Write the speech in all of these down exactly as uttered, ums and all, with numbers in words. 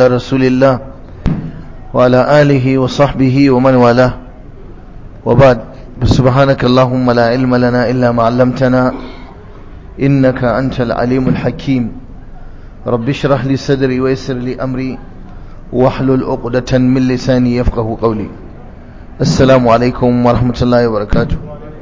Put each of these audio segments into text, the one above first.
رسول الله وعلى آله وصحبه ومن والاه وبعد سبحانك اللهم لا علم لنا إلا ما علمتنا إنك أنت العليم الحكيم رب اشرح لي صدري ويسر لي أمري واحلل عقدة من لساني يفقه قولي السلام عليكم ورحمة الله وبركاته.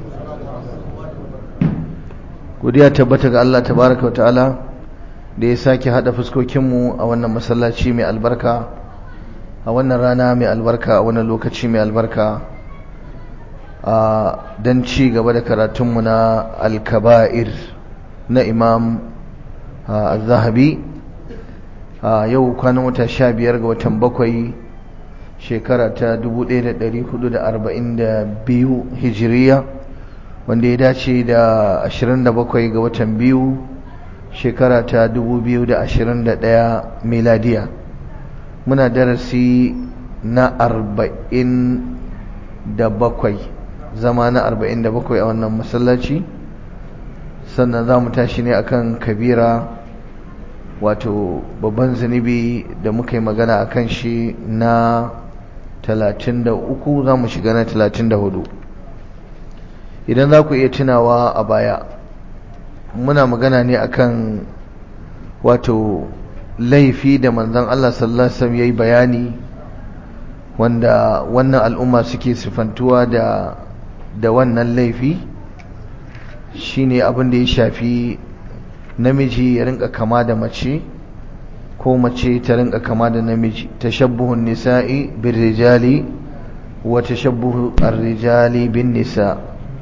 godiya tabbata ga Allah tabaraka wa ta'ala da ya sake hada fuskokinmu a wannan masallaci mai albarka a wannan rana mai albarka a wannan lokaci mai albarka a dan ci gaba da karatunmu na al-kaba'ir na Imam Az-Zahabi a yau kwanan wata sha biyar ga watan bakwai shekara ta dubu ɗaya da ɗari hudu da arba'in da biyu hijiriya wanda ya dace da ashirin da bakwai ga watan biyu shekara ta dubu biyu da ashirin da ɗaya miladiya. Muna darasi na arba'in da bakwai zama na arba'in da bakwai a wannan masallaci, sannan za mu tashi ne akan kabira wato babban zunubi da muka yi magana akan shi na talatin da uku, za mu shiga na talatin da hudu. Idan za ku iya tunawa a baya muna magana ne akan wato laifi da manzon Allah sallallahu alaihi wasallam yayi bayani wanda wannan al'umma suke sifantuwa da da wannan laifi, shine abin da ya shafi namiji ya rinka kama da mace ko mace ta rinka kama da namiji, tashabbuhun nisa'i bir rijali wa tashabbuhu ar-rijali bin nisa'.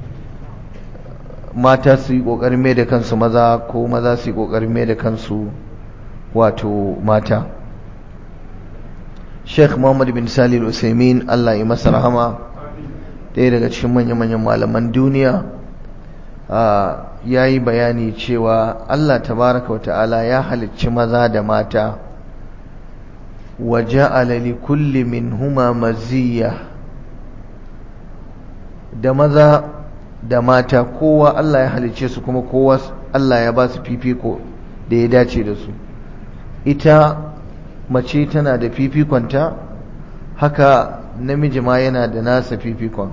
Mata su yi ƙoƙarin mai da kansu maza ko maza su yi ƙoƙarin mai da kansu wato mata. Sheikh Muhammad bin Salih Al-Utsaimin Allah ya masa rahama, ɗaya daga cikin manya-manyan malaman duniya, ya yi bayani cewa Allah tabaraka wa ta'ala ya halicci maza da mata wa ja'ala li kulli minhuma maziyya. Da maza da mata kowa Allah ya halicce su kuma kowa Allah ya ba su fifiko da ya dace da su. Ita mace tana da fifikonta, haka namiji ma yana da nasa fifikon.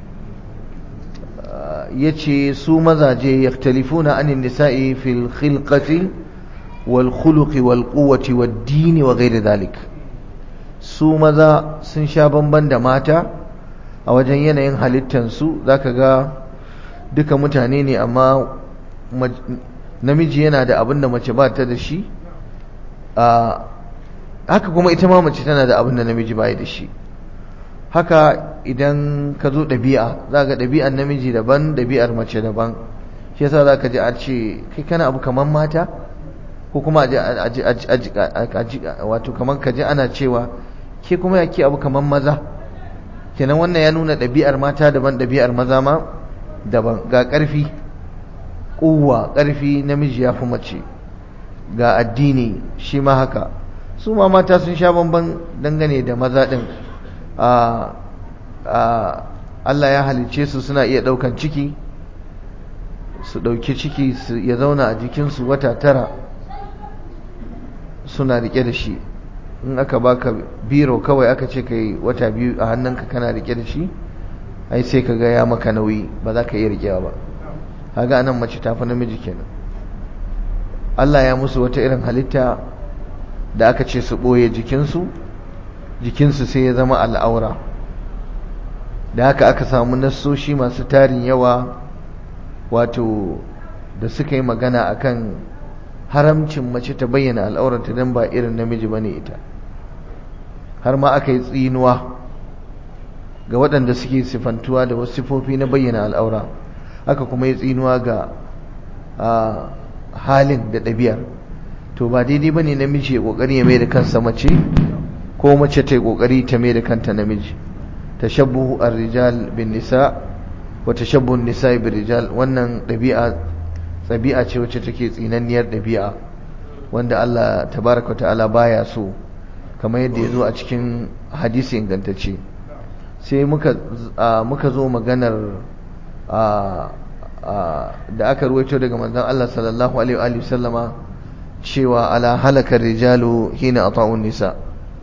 Yace su mazaje yaktalifuna anin nisa'i fil khilqati wal khuluqi wal quwwati wad dini wa ghairi dhalik. Su maza sun sha bamban da mata a wajen yanayin halittansu, zaka ga duka mutane ne amma namiji yana da abin da mace ba ta da shi, haka kuma ita ma mace tana da abin da namiji ba da shi. Haka idan ka zo ɗabi'a za ga ɗabi'ar namiji daban ɗabi'ar mace daban, shi yasa za ka ji a ce kai kana abu kamar mata, ko kuma wato kamar ka ji ana cewa ke kuma yake abu kamar maza. Kenan wannan ya nuna ɗabi'ar mata daban ɗabi'ar maza ma daban. Ga ƙarfi ƙuwa, ƙarfi namiji ya fi mace, ga addini shi ma haka. Su ma mata sun sha bamban dangane da maza ɗin. Allah ya halicce su suna iya ɗaukan ciki, su ɗauki ciki ya zauna a jikinsu wata tara suna riƙe da shi. In aka baka biro kawai aka ce kai wata biyu a hannunka kana riƙe da shi, ai sai ka ga ya maka nauyi, ba za ka iya riƙewa ba. Haga anan mace ta fi namiji kenan. Allah ya musu wata irin halitta da aka ce su ɓoye jikinsu, jikinsu sai ya zama al'aura. Da haka aka samu nassoshi masu tarin yawa wato da suka yi magana akan haramcin mace ta bayyana al'aurarta don ba irin namiji bane ita. Har ma aka yi tsinuwa ga waɗanda suke sifantuwa da wasu sifofi na bayyana al'aura, aka kuma yi tsinuwa ga halin da ɗabi'ar. To ba daidai bane namiji ya ƙoƙari ya mai da kansa mace, ko mace ta yi ƙoƙari ta mai da kanta namiji. Tashabbuhu ar-rijal bin nisa wa tashabbuhu an-nisa'i bir rijal, wannan ɗabi'a ɗabi'a ce wacce take tsinanniyar ɗabi'a wanda Allah tabaraka wa ta'ala baya so, kamar yadda ya zo a cikin hadisi ingantacce. Sai muka muka zo maganar da aka ruwaito daga manzon Allah sallallahu alaihi wa sallama cewa ala halakar rijalu hina ata'un nisa,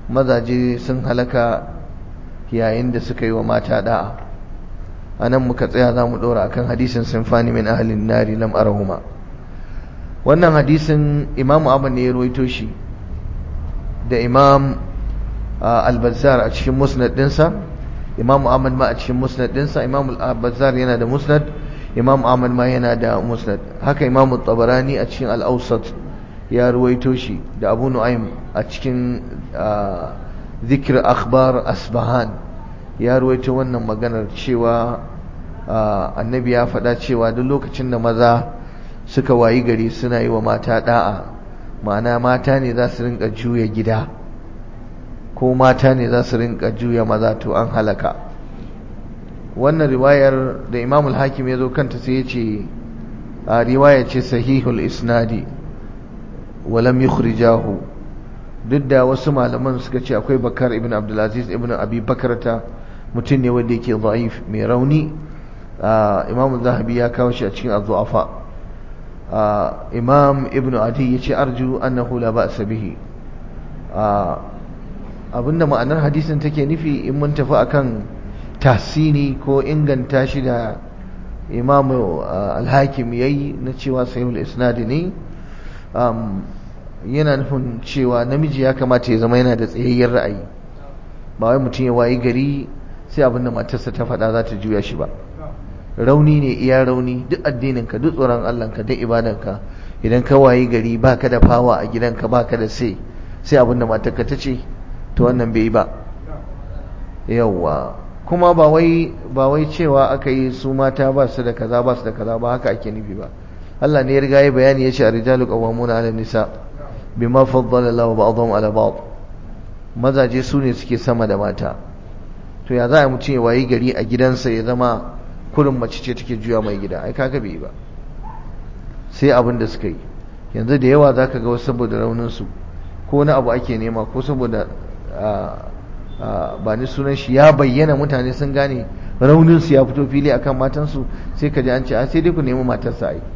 mazaje sun halaka yayin da suka yi wa mata da'a. anan muka tsaya za mu ɗora akan hadisin sinfani min ahlin nari lam arahuma. wannan hadisin Imam Ahmad ne ya rawaito shi da Imam al-Bazzar a cikin musnad dinsa, Imam Ahmad ma a cikin musnad dinsa. Imam al-Bazzar yana da musnad, Imam Ahmad ma yana da musnad. haka Imam al-Tabarani a cikin al-Awsat ya rawaito shi da Abu Nu'aym a cikin Dhikr Akhbar Asbahan ya rawaito wannan maganar cewa annabi ya faɗa cewa duk lokacin da maza suka wayi gari suna yi wa mata da'a, ma'ana mata ne za su rinka juya gida ko mata ne za su rinka juya maza, to an halaka. wannan riwayar da Imam al-Hakim ya zo kanta sai ya ce riwaya ce sahihul isnadi wa lam yukhrijahu, duk da wasu malaman suka ce akwai Bakar ibn Abdulaziz ibn Abi Bakrata, mutum ne wanda yake da'if mai rauni. Imam Zahabi ya kawo shi a cikin az-Zu'afa. Imam Ibn Adi yace arju annahu la ba'sa bihi. abinda ma'anar hadisin take nufi, in mun tafi akan tahsini ko inganta shi da Imam al-Hakim yayi na cewa sahihul isnad ne, yana nufin cewa namiji ya kamata ya zama yana da tsayayyen ra'ayi, ba wai mutum ya wayi gari sai abinda matarsa ta faɗa za ta juya shi ba. rauni ne iya rauni, duk addininka, duk tsoron Allahnka, duk ibadanka, idan ka wayi gari baka da fawa a gidanka, baka da sai sai abinda matarka ta ce, to wannan bai yi ba. yawwa kuma ba wai ba wai cewa aka yi su mata ba su da kaza ba su da kaza ba, haka ake nufi ba. Allah ne ya riga ya bayani, ya ce ar-rijalu qawwamuna 'ala an-nisa bima faddala Allahu ba'dahum 'ala ba'd. mazaje su ne suke sama da mata. to ya za a mutum ya wayi gari a gidansa ya zama kurin mace ce take juya mai gida? ai kaga bai ba, sai abin da suka yi. yanzu da yawa zaka ga wasu saboda raunin su ko na abu ake nema, ko saboda ba ni sunan shi ya bayyana, mutane sun gane raunin su ya fito fili akan matan su, sai ka ji an ce a sai dai ku nemi matar sa. ai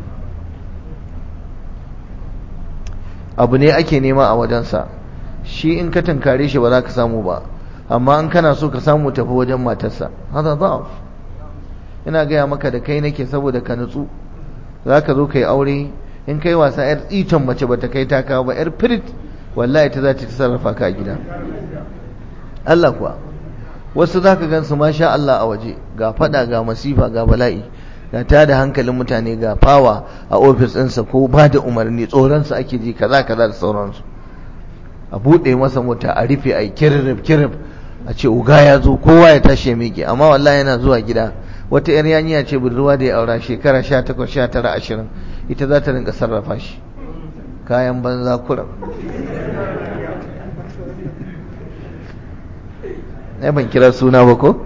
abu ne ake nema a wajensa, shi in ka tankare shi ba za ka samu ba, amma in kana so ka samu tafi wajen matarsa. hada dhaf. ina gaya maka da kai nake saboda ka nutsu. za ka zo ka yi aure, in kai wasa yar tsiton mace ba ta kai ta kawo ba, yar firit, wallahi ta za ta sarrafa ka a gida. Allah kuwa wasu za ka gan su masha Allah a waje, ga fada, ga masifa, ga bala'i, ga ta da hankalin mutane, ga fawa a ofis ɗinsa ko ba da umarni, tsoronsa ake ji, kaza kaza da sauransu. a buɗe masa mota, a rufe, a yi kirrib kirrib, a ce uga ya zo, kowa ya tashi ya miƙe. amma wallahi yana zuwa gida, wata yar yaniya ce budurwa da ya aura shekara sha takwas sha tara ashirin, ita za ta rinka sarrafa shi. kayan banza kuram. ai ban kira suna ba ko?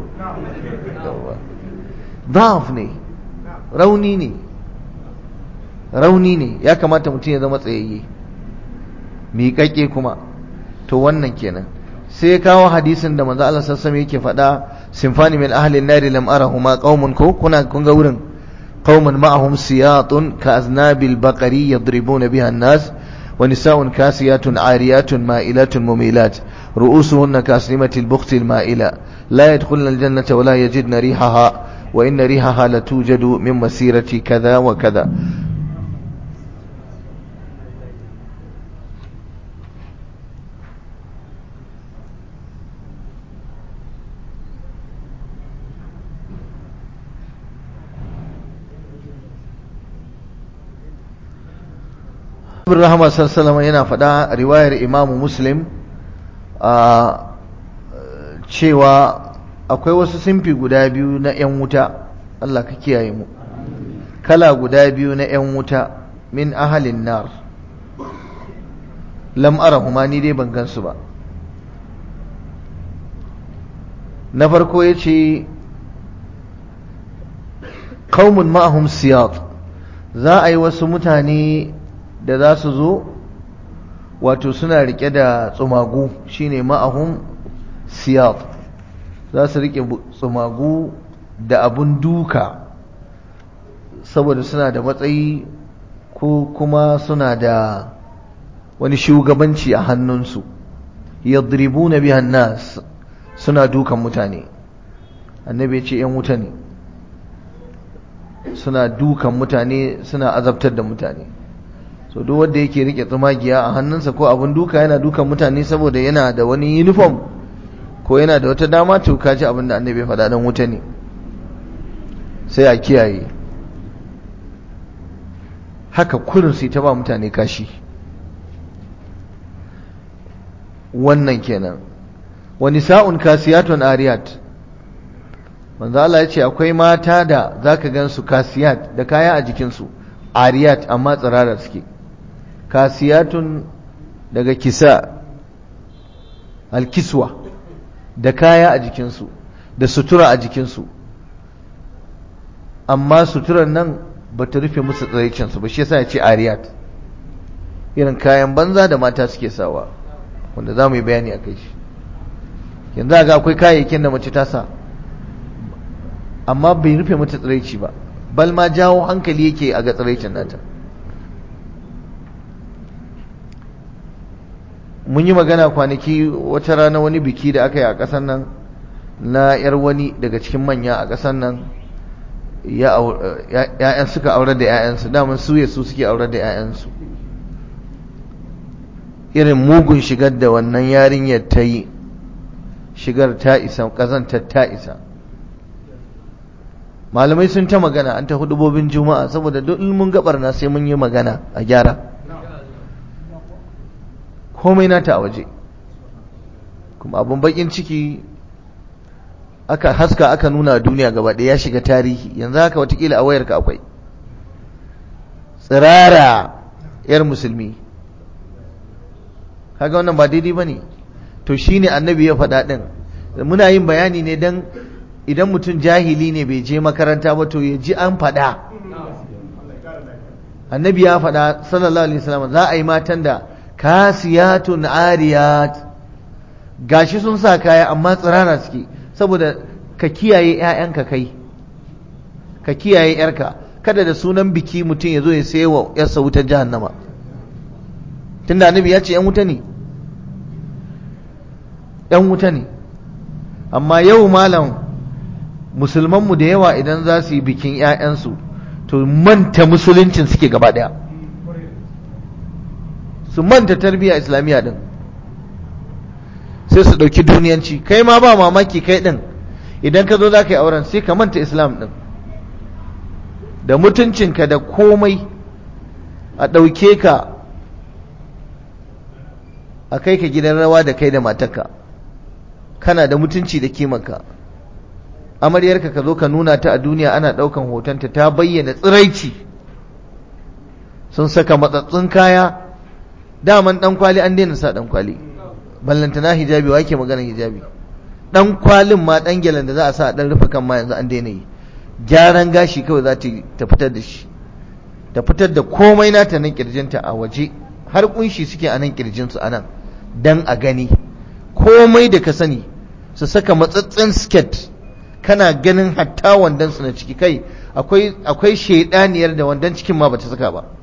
da'af ne, rauni ne, rauni ne. ya kamata mutum ya zama tsayayye, miƙaƙƙe kuma. to wannan kenan. sai kawo hadisin da manzo Allah sallallahu alaihi wasallam yake faɗa, sinfani min ahli an-nar lam arahuma qaumun, ko kuna kun ga wurin, qaumun ma'ahum siyatun ka aznabil baqari yadribuna biha an-nas wa nisa'un kasiyatun 'ariyatun ma'ilatun mumilat ru'usuhunna kasnimatil bukhtil ma'ila la yadkhuluna al-jannata wa la yajidna rihaha wa inna rihaha la tujadu min masirati kadha wa kadha. Rahama sallallahu yana faɗa riwayar Imam Muslim a cewa akwai wasu simfi guda biyu na 'yan wuta, Allah ka kiyaye mu, kala guda biyu na 'yan wuta, min ahalin nar, lam arahuma, ni dai ban gansu ba. na farko yace qaumun ma'ahum siyat, za a yi wasu mutane da za su zo, wato suna rike da tsumagu, shine ma'ahum siyat, za su rike tsumagu da abun duka, saboda suna da matsayi ko kuma suna da wani shugabanci a hannunsu. yadribuna biha an-nas, suna dukan mutane. Annabi ya ce ‘yan wuta ne, suna dukan mutane, suna azabtar da mutane. So duk wanda yake rike tsumagiya a hannunsa ko abin duka yana dukan mutane saboda yana da wani uniform ko yana da wata dama, to kaji abin da annabi ya faɗa, dan wuta ne. Sai a kiyaye. Haka kurin sai ta ba mutane kashi. Wannan kenan. Wa nisa'un kasiyatun ariyat, manzo Allah ya ce akwai mata da zaka gansu kasiyat da kaya a jikinsu, ariyat amma tsirara suke. Kasiyatun daga kisa, alkiswa, da kaya a jikinsu da sutura a jikinsu, amma suturar nan ba ta rufe musu tsiraicinsu ba, shi yasa ya ce ariyat. Irin kayan banza da mata suke sawa, wanda za mu yi bayani a kai shi. Yanzu ga akwai kayayyakin da mace ta sa amma bai rufe mata tsiraici ba, bal ma jawo hankali yake a ga tsiraicin nata. Mun yi magana kwanaki wata rana wani biki da aka yi a ƙasar nan na yar wani daga cikin manya a ƙasar nan, ya'yan suka aurar da ya'yansu, daman su ya su suke aurar da ya'yansu. Irin mugun shigar da wannan yarinyar ta yi, shigar ta isa, ƙazantar ta isa. Malamai sun ta magana, an ta hudubobin juma'a, saboda duk mun gabar na sai mun yi magana a gyara. Komai nata a waje. Kuma abun bakin ciki aka haska aka nuna duniya gaba ɗaya, ya shiga tarihi. Yanzu haka watakila a wayarka akwai tsirara yar musulmi. Kaga wannan ba daidai bane. To shine annabi ya faɗa din. Muna yin bayani ne dan idan mutum jahili ne bai je makaranta ba, to ya ji an faɗa. Annabi ya faɗa sallallahu alaihi wasallam, za a yi matan da kasiyatun ariyat, gashi sun sa kaya amma tsirara suke, saboda ka kiyaye ƴaƴanka kai, ka kiyaye ƴarka, kada da sunan biki mutum ya zo ya sayi wa ƴarsa wutar jahannama, tunda annabi ya ce ƴan wuta ne, ƴan wuta ne. Amma yau malam musulmanmu da yawa idan za su yi bikin ƴaƴansu, to manta musuluncin suke gaba ɗaya, su manta tarbiyya islamiyya din, sai su ɗauki duniyanci. Kai ma ba mamaki kai ɗin idan ka zo za ka yi auren sai ka manta islam ɗin da mutuncinka da komai, a ɗauke ka a kai ka gidan rawa da kai da matarka, kana da mutunci da kimanka. Amaryarka ka zo ka nuna ta a duniya, ana ɗaukan hotonta ta bayyana tsiraici, sun saka matsatsun kaya, daman ɗan kwali an daina sa ɗan kwali, ballantana hijabi, wa ke maganar hijabi? Ɗan kwalin ma, ɗan gyalen da za a sa a ɗan rufe kan ma yanzu an daina yi. Gyaran gashi kawai za ta fitar da shi, ta fitar da komai nata nan kirjinta a waje, har kunshi suke a nan kirjinsu a nan dan a gani. Komai da ka sani su saka matsatsen skirt, kana ganin hatta wandon su na ciki. Kai akwai akwai shedaniyar da wandon cikin ma bata saka ba,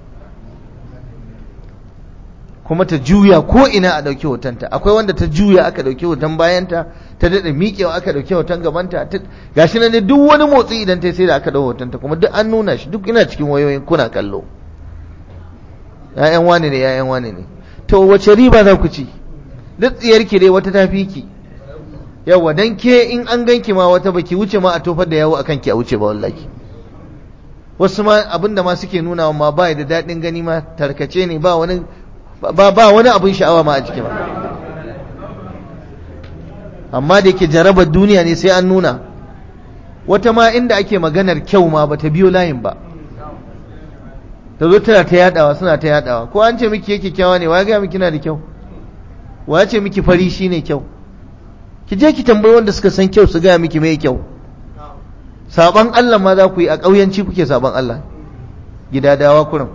kuma ta juya ko ina a dauki hotonta. Akwai wanda ta juya aka dauki hoton bayanta, ta dade miƙewa aka dauki hoton gabanta, gashi nan duk wani motsi idan ta sai da aka dauki hotonta, kuma duk an nuna shi, duk ina cikin wayoyin kuna kallo. Ya'yan wane ne, ya'yan wane ne. To wace riba za ku ci? Duk tsiyarki dai wata tafi ki. Yawa dan ke in an ganki ma wata baki wuce ma a tofar da yawo akan ki a wuce ba wallahi. Wasu ma abinda ma suke nuna ma ba da dadin gani ma, tarkace ne, ba wani ba ba wani abin sha'awa ma a ciki ba. Amma da yake jarabar duniya ne sai an nuna. Wata ma inda ake maganar kyau ma bata biyo layin ba, ta zo tana ta yadawa, suna ta yadawa. Ko an ce miki yake kyawa ne, wa ga miki na da kyau? Wa ce miki fari shine kyau? Ki je ki tambayi wanda suka san kyau su ga miki mai kyau. Saban Allah ma za ku yi, a ƙauyanci kuke saban Allah, gidadawa kurum.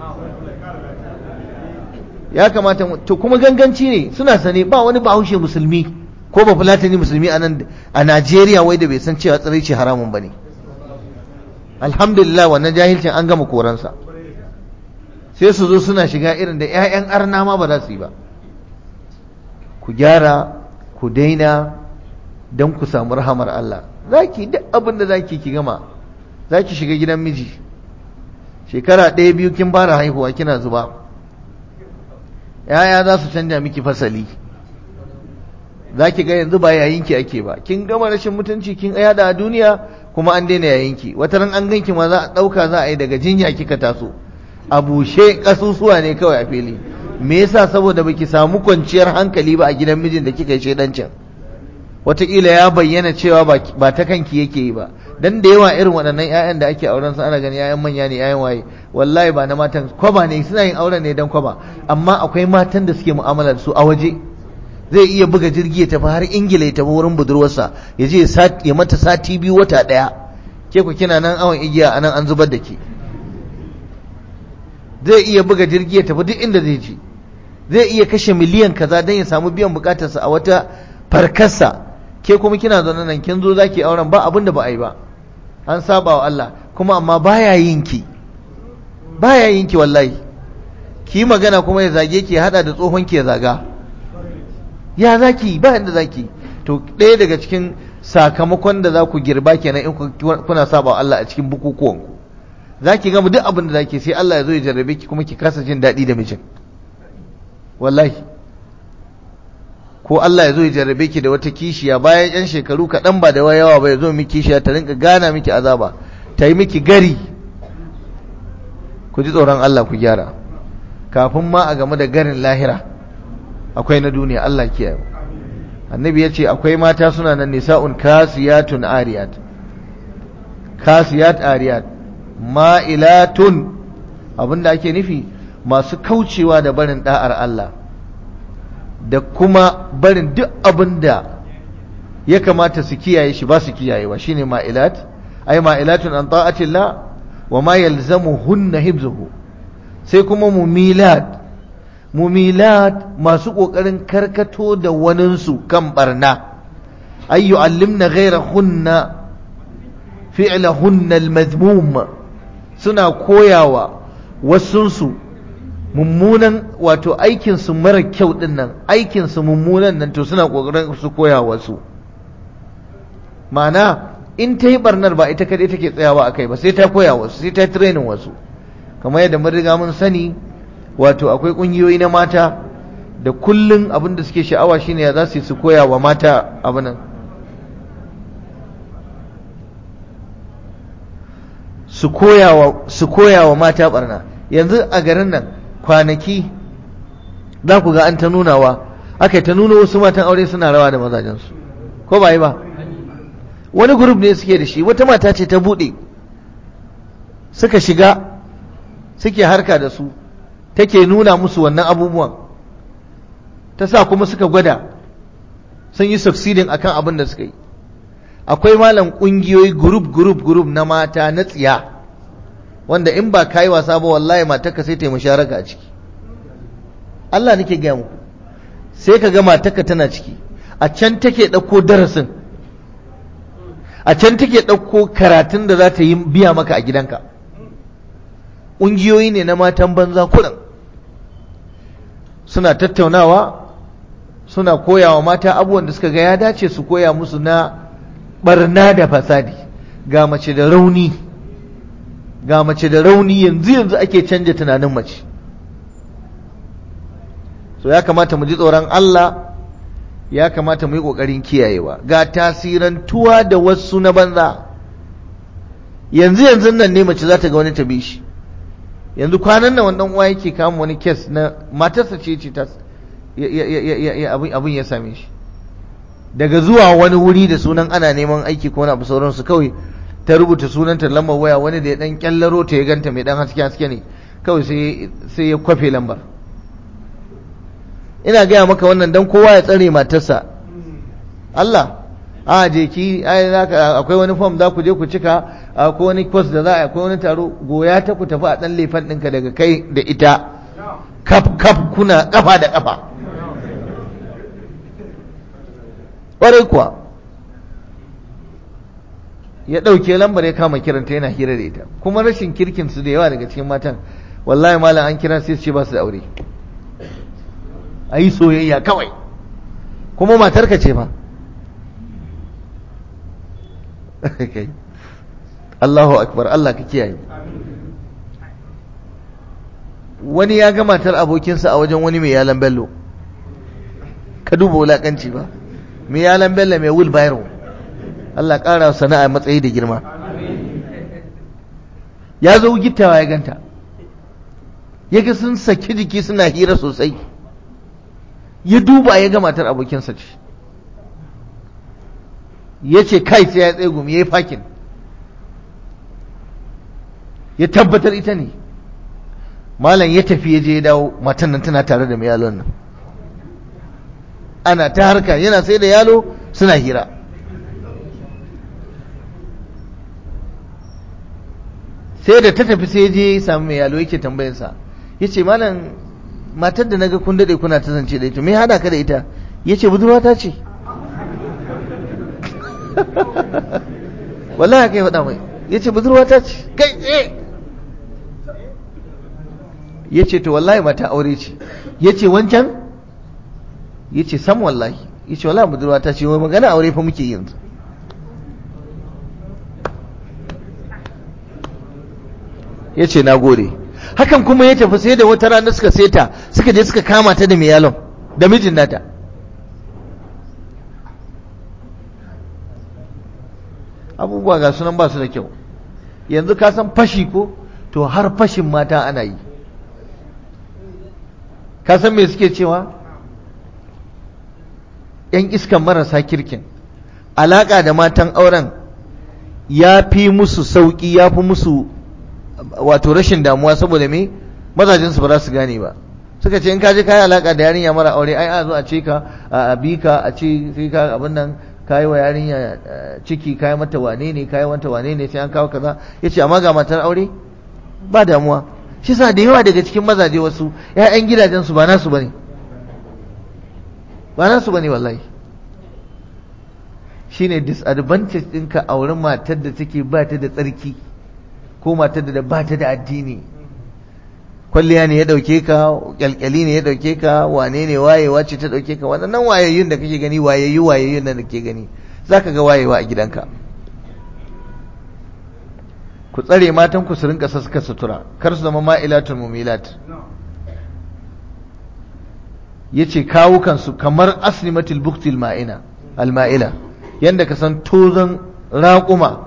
Ya kamata, to kuma ganganci ne, suna sane. Ba wani bahaushe musulmi ko ba fulatani musulmi a nan a Najeriya wai da bai san cewa tsiraici haramun bane. Alhamdulillah, wannan jahilcin an gama koransa. Sai su zo suna shiga irin da ƴaƴan arna ma ba za su yi ba. ku gyara ku daina don ku samu rahamar Allah. Zaki duk abin da zaki ki gama, zaki shiga gidan miji shekara ɗaya biyu kin fara haihuwa kina zuba, yaya za su canja miki fasali, zaki ga yanzu ba yayinki ake ba, kin gama rashin mutunci kin yada a duniya kuma an daina yayinki. wata ran an ganki ma za a ɗauka za a yi daga jinya kika taso, a bushe kasusuwa ne kawai a fili. Me yasa? saboda baki samu kwanciyar hankali ba a gidan mijin da kika yi shedancin. wataƙila ya bayyana cewa ba ta kanki yake yi ba, dan da yawa irin waɗannan ƴaƴan da ake auren su ana gani ƴaƴan manya ne ƴaƴan waye, wallahi ba na matan kwaba ne, suna yin auren ne dan kwaba, amma akwai matan da suke mu'amala da su a waje. Zai iya buga jirgi ya tafi har Ingila ya tafi wurin budurwarsa ya je ya mata sati biyu wata ɗaya, ke ku kina nan awon igiya anan an zubar da ke. Zai iya buga jirgi ya tafi duk inda zai je, zai iya kashe miliyan kaza don ya samu biyan bukatarsa a wata farkarsa, ke kuma kina zaune nan kin zo zaki auren ba abin da ba a yi ba, an saba wa Allah kuma, amma baya yin ki baya yin ki wallahi. ki magana kuma ya zage ki, hada da tsohon ki ya zaga, ya zaki ba inda zaki. to ɗaya daga cikin sakamakon da za ku girba kenan in kuna saba wa Allah a cikin bukukuwan ku, zaki gama duk abin da zaki, sai Allah ya zo ya jarrabe ki kuma ki kasa jin daɗi da mijin wallahi. ko Allah ya zo ya jarrabe ki da wata kishiya bayan yan shekaru kaɗan ba da yawa ba, ya zo miki kishiya ta rinka gana miki azaba, ta yi miki gari. ku ji tsoron Allah ku gyara kafin ma a game da garin lahira akwai na duniya. Allah kiyaye. annabi ya ce akwai mata suna nan nisa'un kasiyatun ariyat, kasiyat ariyat, ma'ilatun, abinda ake nufi masu kaucewa da barin da'ar Allah da kuma barin duk abin da ya kamata su kiyaye shi ba su kiyayewa, shine ma'ilat. ay ma'ilatun an ta'atillah wa ma yalzamuhunna hibzuhu. sai kuma mumilat, mumilat masu kokarin karkato da waninsu kan barna. ay yu'allimna ghayrahunna fi'lahunna al-madhmum, suna koyawa wasunsu mummunan wato aikinsu mara kyau din nan, aikinsu mummunan nan, to suna kokarin su koya wasu. ma'ana in ta yi barnar ba ita kadai take tsayawa a kai ba, sai ta koya wasu, sai ta training wasu. kamar yadda mun riga mun sani, wato akwai kungiyoyi na mata da kullun abin da suke sha'awa shine ya za su yi su koya wa mata abin nan, su koya wa mata barna. yanzu a garin nan kwanaki za ku ga an ta nunawa, aka ta nuna wasu matan aure suna rawa da mazajensu, ko ba yi ba? wani group ne suke da shi, wata mata ce ta buɗe, suka shiga suke harka da su, take nuna musu wannan abubuwan, ta sa kuma suka gwada sun yi succeeding akan abin da suka yi. akwai malam ƙungiyoyi group group group na mata na tsiya, wanda in ba kai wasa ba wallahi matarka sai ta yi musharaka a ciki. Allah nake gaya muku, sai ka ga matarka tana ciki, a can take ɗauko darasin, a can take ɗauko karatun da za ta yi biya maka a gidanka. ƙungiyoyi ne na matan banza kuɗin, suna tattaunawa, suna koyawa mata abubuwan da suka ga ya dace su koya musu na barna da fasadi. ga mace da rauni, ga mace da rauni yanzu yanzu ake canja tunanin mace. so ya kamata mu ji tsoron Allah, ya kamata mu yi kokarin kiyayewa. ga tasirantuwa da wasu na banza, yanzu yanzu nan ne mace za ta ga wani ta bi shi. yanzu kwanan nan wannan uwa yake kama wani kes na matarsa ce ce ta abin ya same shi, daga zuwa wani wuri da sunan ana neman aiki ko wani abu sauransu, kawai ta rubuta sunanta lambar waya, wani da ya dan kyallaro ta ya ganta mai dan haske haske ne, kawai sai sai ya kwafe lambar. ina gaya maka wannan dan kowa ya tsare matarsa. Allah a je ki akwai wani form za ku je ku cika, ko wani course da za a, akwai wani taro, goya ta ku tafi a dan lefan ɗinka daga kai da ita, kaf kaf kuna kafa da kafa. ƙwarai kuwa ya ɗauke lambar ya kama kiranta yana hira da ita. kuma rashin kirkin su da yawa daga cikin matan, wallahi malam an kira sai su ce ba su da aure, a yi soyayya kawai. kuma matarka ce fa. Allahu akbar, Allah ka kiyaye. Wani ya ga matar abokinsa a wajen wani mai yalan bello, ka duba wulakanci ba, mai yalan bello mai wheelbarrow, Allah ƙara sana'a matsayi da girma. Ya zo gittawa ya ganta, ya ga sun saki jiki suna hira sosai, ya duba ya ga matar abokinsa ce, ya ce kai sai ya tsaye gumi, ya yi fakin, ya tabbatar ita ne. Malam ya tafi ya je ya dawo, matan nan tana tare da mai yalon nan, ana ta harka, yana sai da yalo suna hira. Sai da ta tafi sai je ya samu mai yalo, yake tambayarsa, ya ce malam matar da naga kun daɗe kuna ta zance da ita, me hada ka da ita? Ya ce budurwata ce. Wallahi haka ya faɗa mai, ya ce budurwata ce kai tsaye. Ya ce to wallahi mata aure ce. Ya ce wancan? Ya ce sam wallahi. Ya ce wallahi budurwata ce, wai magana aure fa muke yanzu. Ya ce na gode. Hakan kuma ya tafi sai da wata rana suka seta, suka je suka kama ta da mai yalon da mijin nata. Abubuwa ga sunan ba su da kyau. Yanzu ka san fashi ko? To har fashin mata ana yi. Ka san me suke cewa? ‘Yan iskan marasa kirkin, alaƙa da matan auren ya fi musu sauƙi, ya fi musu wato rashin damuwa, saboda me mazajensu ba za su gane ba. Suka ce in ka je ka yi alaƙa da yarinya mara aure, ai a zo a ce ka a bi ka a ce sai ka abin nan ka yi wa yarinya ciki, ka yi mata wane ne, ka yi mata wane ne, sai an kawo kaza. Ya ce amma ga matar aure ba damuwa. Shi sa da yawa daga cikin mazaje wasu ‘ya'yan gidajensu ba nasu bane, ba nasu bane wallahi. Shine disadvantage ɗinka a wurin matar da take ba ta da tsarki, ko matar da ba ta da addini. Kwalliya ne ya ɗauke ka, kyalkyali ne ya ɗauke ka, wane ne wayewa ce ta ɗauke ka. Waɗannan wayayyun da kake gani, wayayyu wayayyun da kake gani, za ka ga wayewa a gidanka. Ku tsare matan ku su rinka saska sutura, kar su zama ma'ilatul mumilat. Yace kawukan su kamar aslimatul buktil ma'ina alma'ila, yanda ka san tozon raƙuma,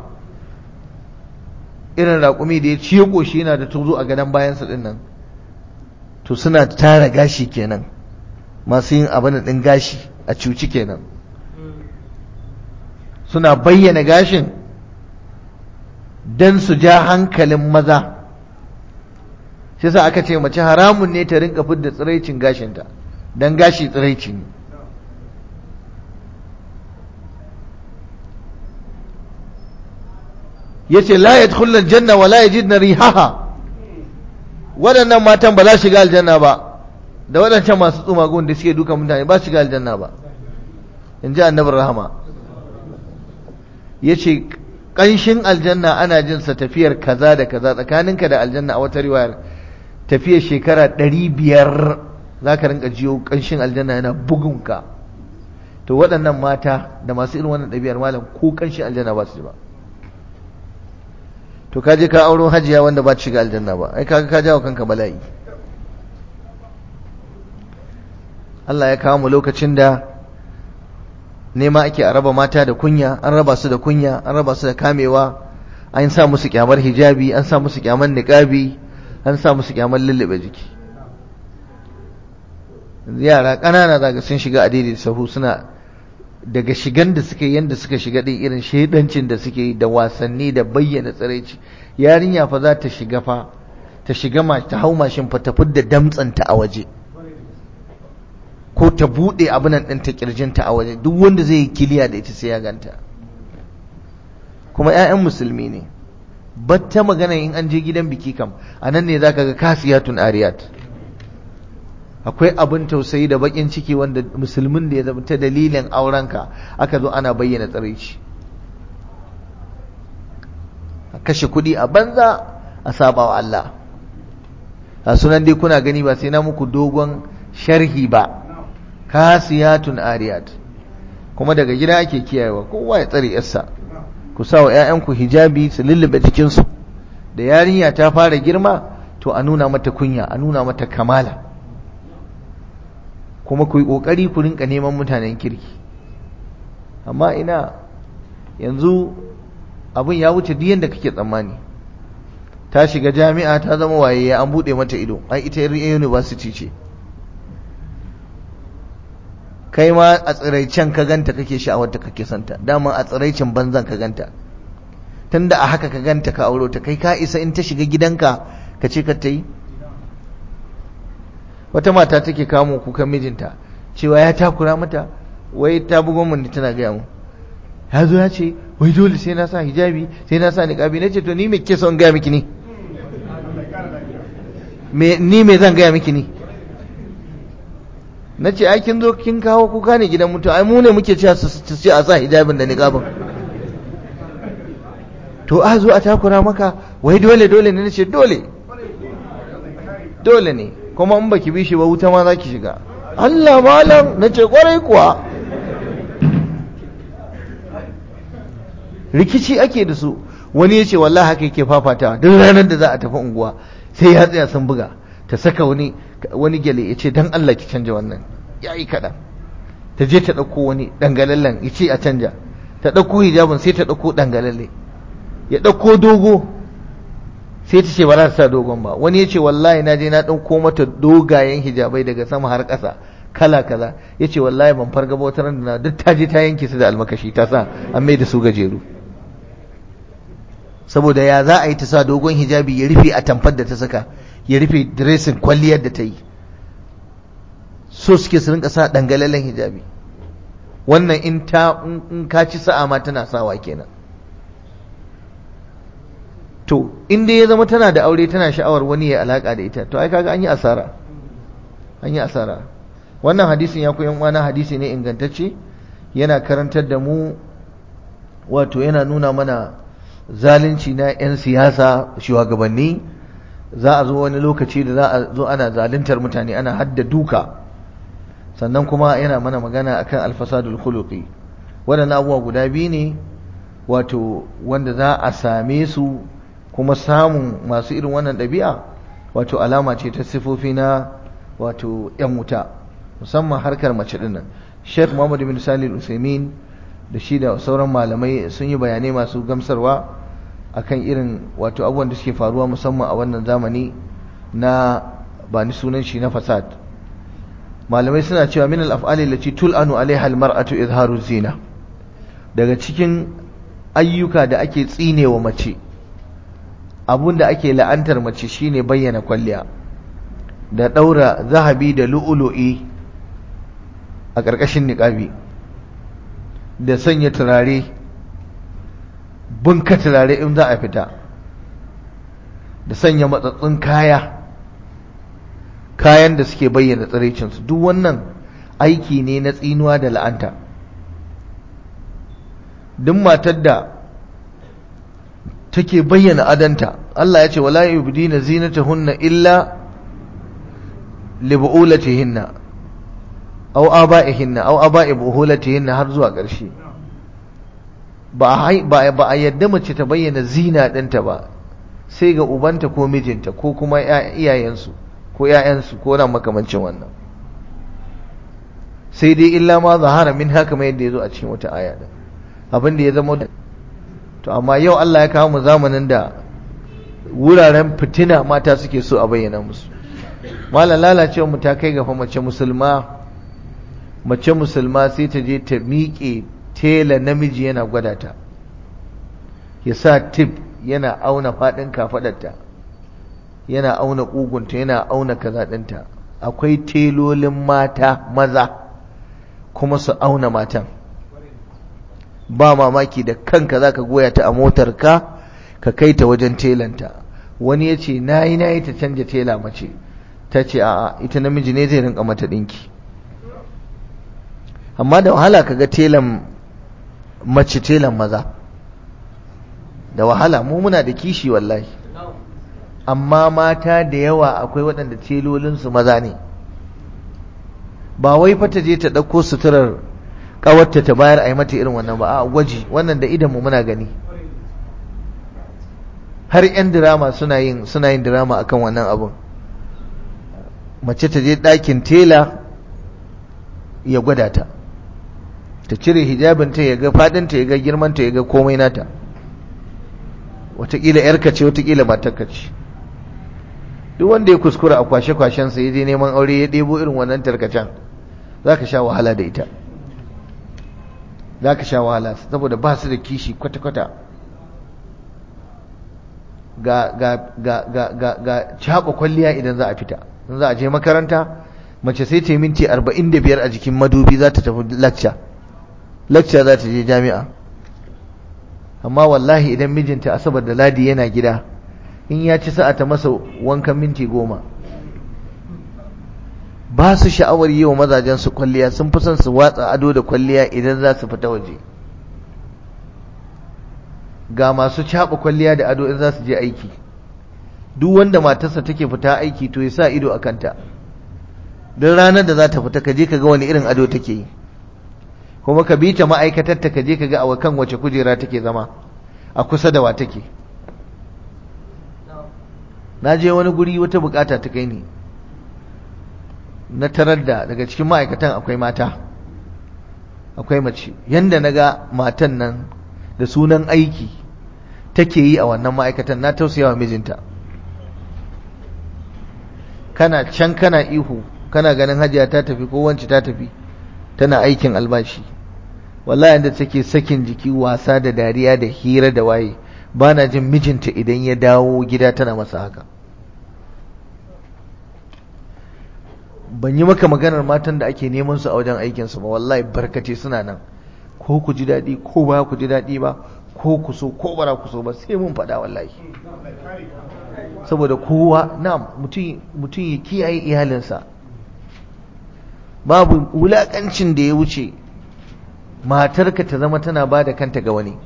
irin raƙumi da ya ciye koshi yana da tozo a gadon bayansa din nan, to suna tara gashi kenan, masu yin abin din gashi a cuci kenan, suna bayyana gashin dan su ja hankalin maza. Shi yasa aka ce mace haramun ne ta rinka fidda tsiraicin gashinta, dan gashi tsiraici ne. Yace la yadkhulul janna wa la yajidna rihaha, waɗannan matan ba za su shiga aljanna ba, da waɗancan masu tsumagun da suke duka mutane ba su shiga aljanna ba, in ji annabi rahama. Yace ƙanshin aljanna ana jin sa tafiyar kaza da kaza, tsakaninka da aljanna a wata riwayar tafiyar shekara ɗari biyar za ka rinka jiyo ƙanshin aljanna yana bugunka. To waɗannan mata da masu irin wannan ɗabi'ar malam ko ƙanshin aljanna ba su ji ba. To ka je ka auro hajiya wanda ba ta shiga aljanna ba, ai kaga ka jawo kanka bala'i. Allah ya kawo mu lokacin da nema ake a raba mata da kunya, an raba su da kunya, an raba su da kamewa, an sa musu kyamar hijabi, an sa musu kyamar niqabi, an sa musu kyamar lullube jiki. Yara ƙanana zaga sun shiga a daidai sahu, suna daga shigan da suka yi, yanda suka shiga din irin shedancin da suke yi da wasanni da bayyana tsiraici. Yarinya fa za ta shiga fa ta shiga ma ta hau mashin fa ta fidda damtsanta a waje, ko ta bude abin nan ɗin ta kirjinta a waje, duk wanda zai yi kiliya da ita sai ya ganta. Kuma ƴaƴan musulmi ne, batta magana in an je gidan biki kam anan ne zaka ga kasiyatun ariyat. Akwai abin tausayi da bakin ciki wanda musulmin da ya zama ta dalilin aurenka aka zo ana bayyana tsiraici, a kashe kuɗi a banza a saba wa Allah. A sunan dai kuna gani, ba sai na muku dogon sharhi ba. kasiyatun ariyat. Kuma daga gida ake kiyayewa, kowa ya tsare yarsa. Ku sa wa ƴaƴanku hijabi su lullube jikinsu. Da yarinya ta fara girma to a nuna mata kunya, a nuna mata kamala. Kuma ku yi ƙoƙari ku rinka neman mutanen kirki. Amma ina yanzu abin ya wuce duk yanda kake tsammani. Ta shiga jami'a ta zama waye, an buɗe mata ido, ai ita university ce. Kai ma a tsiraicen ka ganta kake sha'awar ta kake santa, dama a tsiraicin banzan ka ganta. Tunda a haka ka ganta ka auro ta, kai ka isa in ta shiga gidanka ka ce ka ta yi? Wata mata take kamo kukan mijinta cewa ya takura mata, wai ta bugo mun tana gaya mu, ya zo ya ce wai dole sai na sa hijabi, sai na sa niqabi. Nace to ni me kike son gaya miki ni? Me ni me zan gaya miki ni? Nace ai kin zo kin kawo kuka ne gidan mutum, ai mu ne muke cewa su ce a sa hijabin da niqabin. To a zo a takura maka wai dole dole ne? Nace dole dole ne, kuma in baki bi shi ba wuta ma zaki shiga. Allah malam, nace kwarai kuwa. Rikici ake da su. Wani yace wallahi haka yake fafatawa, duk ranar da za a tafi unguwa sai ya tsaya sun buga, ta saka wani wani gele yace dan Allah ki canja wannan, yayi kadan. Ta je ta dauko wani dangalallen yace a canja, ta dauko hijabin sai ta dauko dangalalle, ya dauko dogo sai ta ce ba za ta sa dogon ba. Wani yace wallahi na je na dauko mata dogayen hijabai daga sama har ƙasa kala kaza, yace wallahi ban farga ba wata ran da duk ta je ta yanke su da almakashi ta sa an mai da su gajeru. Saboda ya za a yi ta sa dogon hijabi ya rufe a tamfar da ta saka, ya rufe dressing kwalliyar da ta yi. So suke su rinka sa dangalalen hijabi. Wannan in ta in ka ci sa'a ma tana sawa kenan. To in dai ya zama tana da aure tana sha'awar wani ya alaka da ita, to ai kaga an yi asara. An yi asara. Wannan hadisin ya koyan wani hadisi ne ingantacce, yana karantar da mu, wato yana nuna mana zalunci na 'yan siyasa, shugabanni. Za a zo wani lokaci da za a zo ana zaluntar mutane, ana hadda duka. Sannan kuma yana mana magana akan alfasadul khuluqi. Waɗannan abubuwa guda biyu ne wato wanda za a same su, kuma samun masu irin wannan ɗabi'a wato alama ce ta sifofi na wato 'yan wuta, musamman harkar mace ɗin nan. Sheikh Muhammad bin Salih Al-Utsaimin da shi da sauran malamai sun yi bayanai masu gamsarwa akan irin wato abubuwan da suke faruwa musamman a wannan zamani na ba ni sunan shi na fasad. Malamai suna cewa min al-af'ali allati tul'anu 'alayha al-mar'atu izharu zina, daga cikin ayyuka da ake tsinewa mace, abun da ake la'antar mace shine bayyana kwalliya da daura zahabi da lu'ulu'i a ƙarƙashin niqabi, da sanya turare, bunka turare in za a fita, da sanya matsatsun kaya, kayan da suke bayyana tsiraicinsu. Duk wannan aiki ne na tsinuwa da la'anta. Duk matar da take bayyana adanta, Allah ya ce wala yubdina zinatahunna illa li bu'ulatihinna aw aba'ihinna aw aba'i bu'ulatihinna har zuwa ƙarshe. Ba ba ba a yadda mace ta bayyana zina ɗinta ba sai ga ubanta ko mijinta ko kuma iyayensu ko ƴaƴansu ko na makamancin wannan, sai dai illa ma zahara min haka mai yadda yazo a cikin wata aya din, abin da ya zama. To amma yau Allah ya kawo mu zamanin da wuraren fitina mata suke so a bayyana musu. Malam lalacewa mu ta kai ga fa mace musulma mace musulma sai ta je ta miƙe tela namiji yana gwada ta, ya sa tip yana auna faɗin kafaɗarta, yana auna ƙugunta, yana auna kaza ɗinta. Akwai telolin mata maza kuma su auna matan. Ba mamaki da kanka za ka goya ta a motarka ka kai ta wajen telanta. Wani ya ce na yi na yi ta canja tela mace, ta ce a'a ita namiji ne zai rinka mata ɗinki. Amma da wahala ka ga telan mace telan maza, da wahala. Mu muna da kishi wallahi, amma mata da yawa akwai waɗanda telolinsu maza ne. ba wai fa ta je ta ɗauko suturar ƙawarta ta bayar a yi mata irin wannan ba, a gwaji, wannan da idan mu muna gani. Har 'yan dirama suna yin suna yin dirama akan wannan abun. Mace ta je ɗakin tela ya gwada ta, ta cire hijabinta ya ga faɗinta ya ga girmanta ya ga komai nata. Wataƙila 'yarka ce, wataƙila matarka ce. Duk wanda ya kuskura a kwashe-kwashensa ya je neman aure ya ɗebo irin wannan tarkacen, za ka sha wahala da ita. Za ka sha wahala saboda ba su da kishi kwata-kwata. Ga ga ga ga ga ga caɓa kwalliya idan za a fita. In za a je makaranta, mace sai ta yi minti arba'in da biyar a jikin madubi za ta tafi lacca. Lacca za ta je jami'a. Amma wallahi idan mijinta Asabar da Ladi yana gida, in ya ci sa'a ta masa wankan minti goma. Ba su sha'awar yi wa mazajen su kwalliya, sun fi son su watsa ado da kwalliya idan za su fita waje. Ga masu caɓa kwalliya da ado in za su je aiki. Duk wanda matarsa take fita aiki to ya sa ido a kanta. Don ranar da za ta fita ka je ka ga wani irin ado take yi. Kuma ka bi ta ma'aikatarta ka je ka ga a kan wace kujera take zama, a kusa da wa take. Na je wani guri wata bukata ta kai ni, na tarar da daga cikin ma'aikatan akwai mata, akwai mace. Yanda na ga matan nan da sunan aiki take yi a wannan ma'aikatan, na tausaya wa mijinta. Kana can kana ihu, kana ganin hajiya ta tafi ko wance ta tafi, tana aikin albashi. Wallahi yanda take sakin jiki, wasa da dariya da hira da waye, ba na jin mijinta idan ya dawo gida tana masa haka. Ban yi maka maganar matan da ake neman su a wajen aikinsu ba, wallahi barkace suna nan. Ko ku ji daɗi ko ba ku ji daɗi ba, ko ku so ko bara ku so ba, sai mun faɗa wallahi. Saboda kowa na mutum mutum ya kiyaye iyalinsa. Babu wulaƙancin da ya wuce matarka ta zama tana ba da kanta ga wani.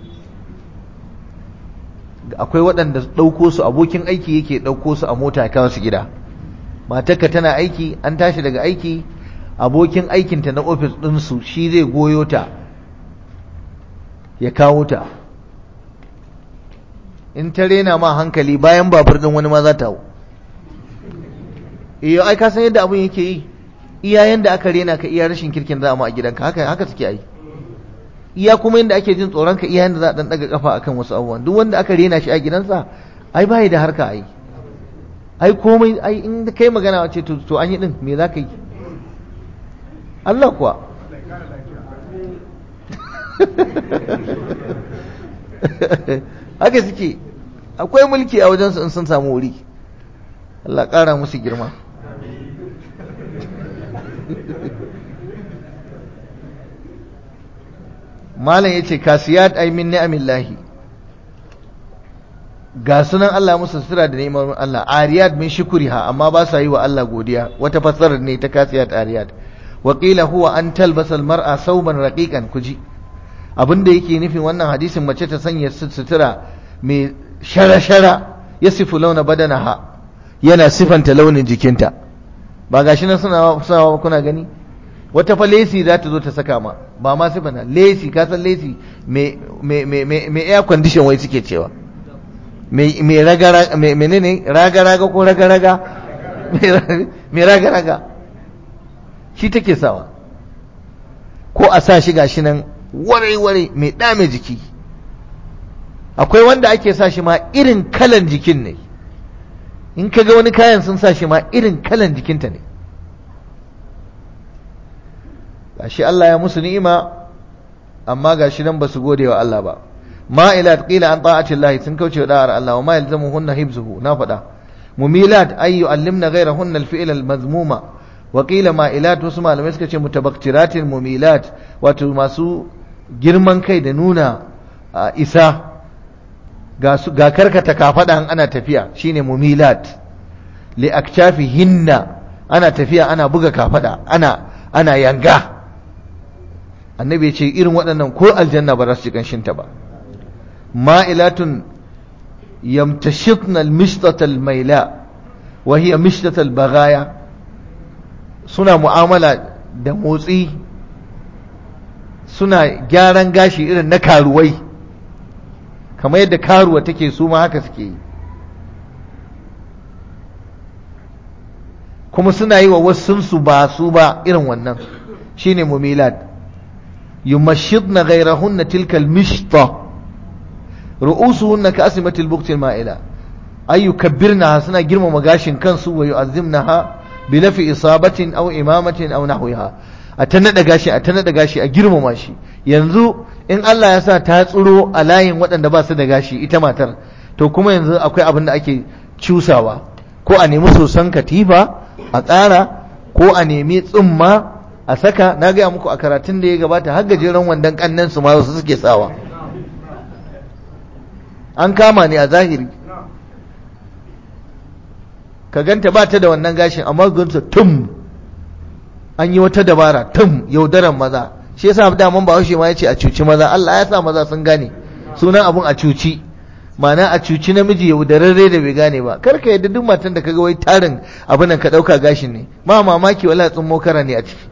Akwai waɗanda ɗauko su, abokin aiki yake ɗauko su a mota kawo su gida. Matarka tana aiki, an tashi daga aiki, abokin aikinta na ofis ɗinsu shi zai goyo ta ya kawo ta. In ta rena ma hankali, bayan babur ɗin wani ma za ta hau. Iyo ai ka san yadda abin yake yi. Iya yanda aka rena ka, iya rashin kirkin za mu a gidanka, haka haka suke yi. Iya kuma yanda ake jin tsoron ka, iya yanda za a dan daga kafa akan wasu abubuwan. Duk wanda aka rena shi a gidansa, ai bai da harka ai. Ai komai ai in kai magana wace to to an yi din me za ka yi? Allah kuwa. Haka suke. Akwai mulki a wajensu in sun samu wuri. Allah ƙara musu girma. Malam yace kasiyat ay min ni'amillahi, ga sunan Allah musu sutura da neman Allah. Ariyat min shukriha, amma ba sa yi wa Allah godiya. Wata fassarar ne ta kasiyat ariyat. Wa qila huwa an talbasa almar'a thawban raqiqan. Kuji abinda yake nufin wannan hadisin, mace ta sanya sutura mai shara-shara, yasifu launa badanaha, yana sifanta launin jikinta. Ba gashi nan suna suna kuna gani? Wata fa lesi za ta zo ta saka ma, ba ma sifanta lesi, ka san lesi me me me me air condition wai suke cewa. Me me raga me menene raga-raga ko raga-raga? Me raga-raga. Shi take sawa. Ko a sa shi gashi nan ware-ware mai dame jiki. Akwai wanda ake sa shi ma irin kalan jikin ne. In ka ga wani kayan sun sa shi ma irin kalan jikinta ne. Gashi Allah ya musu ni'ima, amma gashi nan ba su gode wa Allah ba. Ma'ilat qila an ta'ati Allah, sun kauce wa da'ar Allah. Wa ma yalzamuhunna hibzuhu, na faɗa. Mumilat ay yu'allimna ghayrahunna al-fi'l al-mazmuma. Wa qila ma'ilat, wasu malamai suka ce mutabaktiratin mumilat, wato masu girman kai da nuna isa, ga karkata kafada ana tafiya, shine mumilat. Li aktafihinna, ana tafiya ana buga kafada, ana ana yanga. Annabi ya ce irin waɗannan ko aljanna ba za su ji kanshinta ba. Ma'ilatun yamtashitna al-mishtata al-maila wa hiya mishtata al-baghaya. suna mu'amala da motsi, suna gyaran gashi irin na karuwai, kamar yadda karuwa take su ma haka suke yi, kuma suna yi wa wasunsu ba su ba irin wannan shine mumilat. yumashidna ghayrahunna tilka almishta ru'usuhunna ka'asmatil buqtil ma'ila ay yukabbirnaha, suna girmama gashin kansu, wa yu'azzimnaha bi lafi isabatin aw imamatin aw nahwiha, a ta nada gashi a ta nada gashi a girmama shi. yanzu in Allah ya sa ta tsiro a layin waɗanda ba su da gashi ita matar, to kuma yanzu akwai abin da ake cusawa, ko a nemi sosan katifa a tsara, ko a nemi tsumma a saka. na gaya muku a karatun da ya gabata har gajeren wandon kannan su ma wasu suke sawa, an kama ne a zahiri, ka ganta ba ta da wannan gashin amma gunsa tum, an yi wata dabara tum, yaudaran maza. shi yasa daman ba haushe ma ya ce a cuci maza. Allah ya sa maza sun gane sunan abun a cuci, ma'ana a cuci namiji yaudararre da bai gane ba. kar ka yadda duk matan da kaga wai tarin abin nan ka dauka gashin ne, ma mamaki wala tsummo kara ne a ciki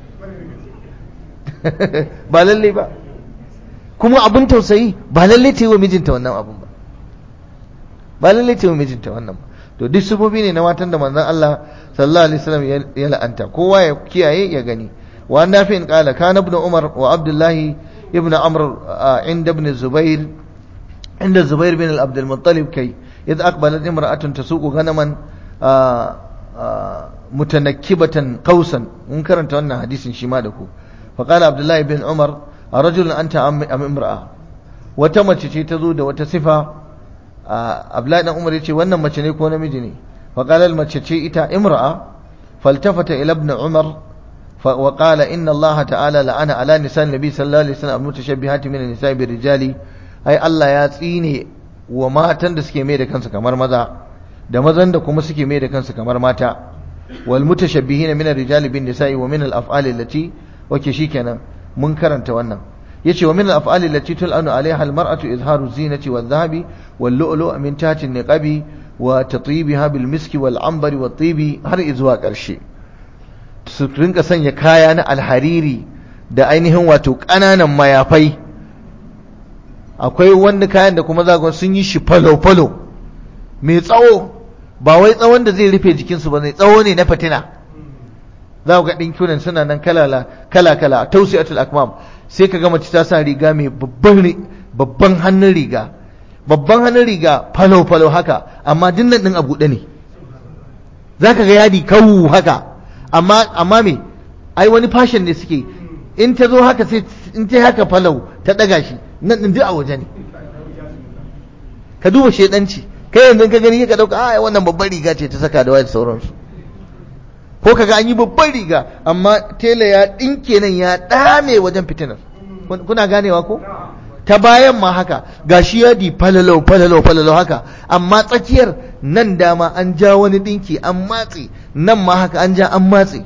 ba lalle ba. kuma abin tausayi ba lalle ta yi wa mijinta wannan abun ba, ba lalle ta yi wa mijinta wannan ba. to duk sufofi ne na matan da manzon Allah sallallahu alaihi wasallam ya la'anta, kowa ya kiyaye ya gani. wa nafi'in qala kana ibn umar wa abdullah ibn amr inda ibn zubair inda zubair bin abd al-muttalib kai idh aqbalat imra'atun tasuqu ghanaman mutanakkibatan qausan. mun karanta wannan hadisin shi ma da ku. fa qala abdullah ibn umar rajulun anta am imra'a, wata mace ce ta zo da wata sifa. abdullahi dan umar yace wannan mace ne ko namiji ne? fa qala al mace ce ita imra'a. faltafata ila ibn umar wa qala inna allaha ta'ala la'ana ala nisa nabi sallallahu alaihi wasallam mutashabbihati min an-nisa'i bir-rijali. ai Allah ya tsine wa matan da suke mai da kansu kamar maza, da mazan da kuma suke mai da kansu kamar mata. wal mutashabbihina min ar-rijali bin-nisa'i wa min al-af'ali allati wake shikenan mun karanta wannan. yace wa min al-af'ali allati tul'anu 'alayha al-mar'atu izharu zinati wadh-dhahabi wal-lu'lu' min tahti an-niqabi wa tatyibiha bil-miski wal-'ambari wat-tibi, har izuwa karshe. su rinka sanya kaya na alhariri da ainihin wato kananan mayafai. akwai wanda kayan da kuma zagon sun yi shi falo-falo mai tsawo, ba wai tsawon da zai rufe jikinsu ba, ne tsawo ne na fitina. za ku ga ɗinkunan suna nan kala-kala, tausiyatul akmam. sai ka ga mace ta sa riga mai babban hannun riga, babban hannun riga falo-falo haka, amma dinnan ɗin a buɗe ne. za ka ga yadi kawu haka, amma amma me ai wani fashion ne suke. in ta zo haka sai in ta haka falau ta ɗaga shi nan ɗin duk a waje ne. ka duba shedanci, kai yanzu ka gani ka ɗauka a wannan babban riga ce ta saka da wayar sauransu. ko kaga an yi babban riga amma tela ya dinke nan ya dame wajen fitinar. kuna ganewa ko? ta bayan ma haka gashi yadi falalau falalau falalau haka, amma tsakiyar nan dama an ja wani dinki an matse, nan ma haka an ja an matse.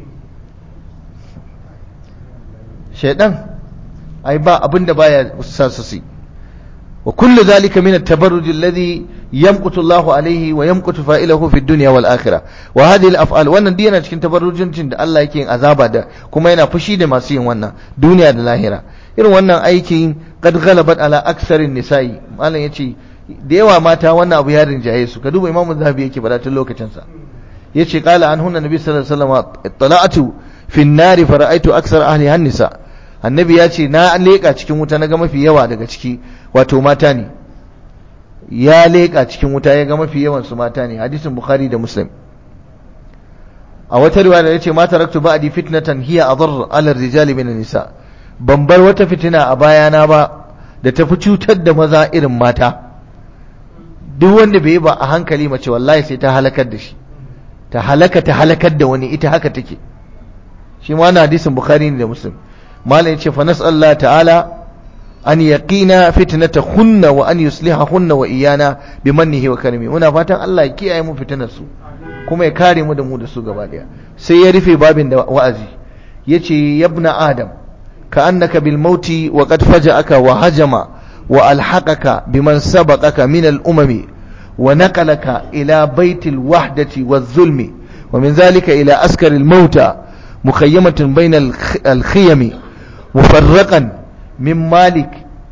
shaidan ai ba abinda baya sa su si. wa kullu zalika min at-tabarruj alladhi yamqutu Allahu alayhi wa yamqutu fa'ilahu fi dunya wal akhirah. wa hadhihi al-af'al, wannan dai yana cikin tabarrujin da Allah yake yin azaba da kuma yana fushi da masu yin wannan duniya da lahira. irin wannan aikin qad ghalabat ala aktsarin nisa'i, malam yace da yawa mata wannan abu ya rinjaye su. ka duba Imam Zahabi yake bada tun lokacin sa, yace qala anhunna nabi sallallahu alaihi wasallam ittala'tu fi an-nar fa ra'aytu aktsar ahliha an-nisa. annabi ya ce na leƙa cikin wuta na ga mafi yawa daga ciki wato mata ne. ya leƙa cikin wuta ya ga mafi yawan su mata ne. hadisin Bukhari da Muslim. a wata riwaya yace ma taraktu ba'di fitnatan hiya adar ala ar-rijali min an-nisa. ban bar wata fitina a bayana ba da tafi cutar da maza irin mata. duk wanda bai yi ba a hankali mace wallahi sai ta halakar da shi, ta halaka ta halakar da wani, ita haka take. shi ma wannan hadisin Bukhari ne da Muslim. malam yace fa nas'allahu ta'ala an yaqina fitnatahunna wa an yuslihahunna wa iyana bi mannihi wa karimi. muna fatan Allah ya kiyaye mu fitinar su kuma ya kare mu da mu da su gaba daya. sai ya rufe babin da wa'azi yace yabna adam ka annaka bil mauti wa qad faja'aka wa hajama wa alhaqaka biman sabaqaka min al umami wa naqalaka ila baitil wahdati waz zulmi wa min zalika ila askar al mauta mukhayyamatun bainal al-khiyami mufarraqan min malik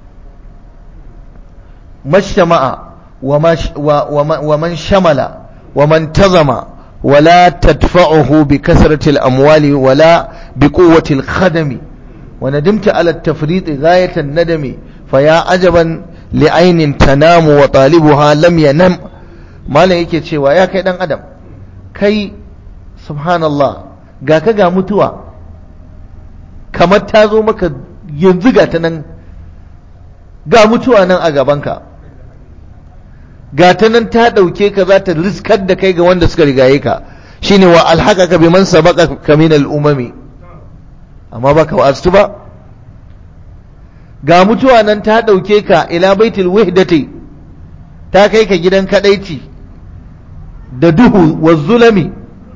mashtama'a wa man shamala wa man tazama ولا تدفعه بكثرة الأموال ولا بقوة الخدم وندمت على التفريط غاية الندم فيا عجبا لعين تنام وطالبها لم ينم ما لا yake cewa ya kai dan adam kai subhanallah ga ka ga mutuwa kamar ta zo maka yanzu ga ta nan ga mutuwa nan a gabanka ga ta nan ta ɗauke ka za ta riskar da kai ga wanda suka rigaye ka shine wa alhaqaka biman sabaqaka min al-umami amma baka wa'astu ba ga mutuwa nan ta ɗauke ka ila baitul wahdati ta kai ka gidan kadaici da duhu wa zulami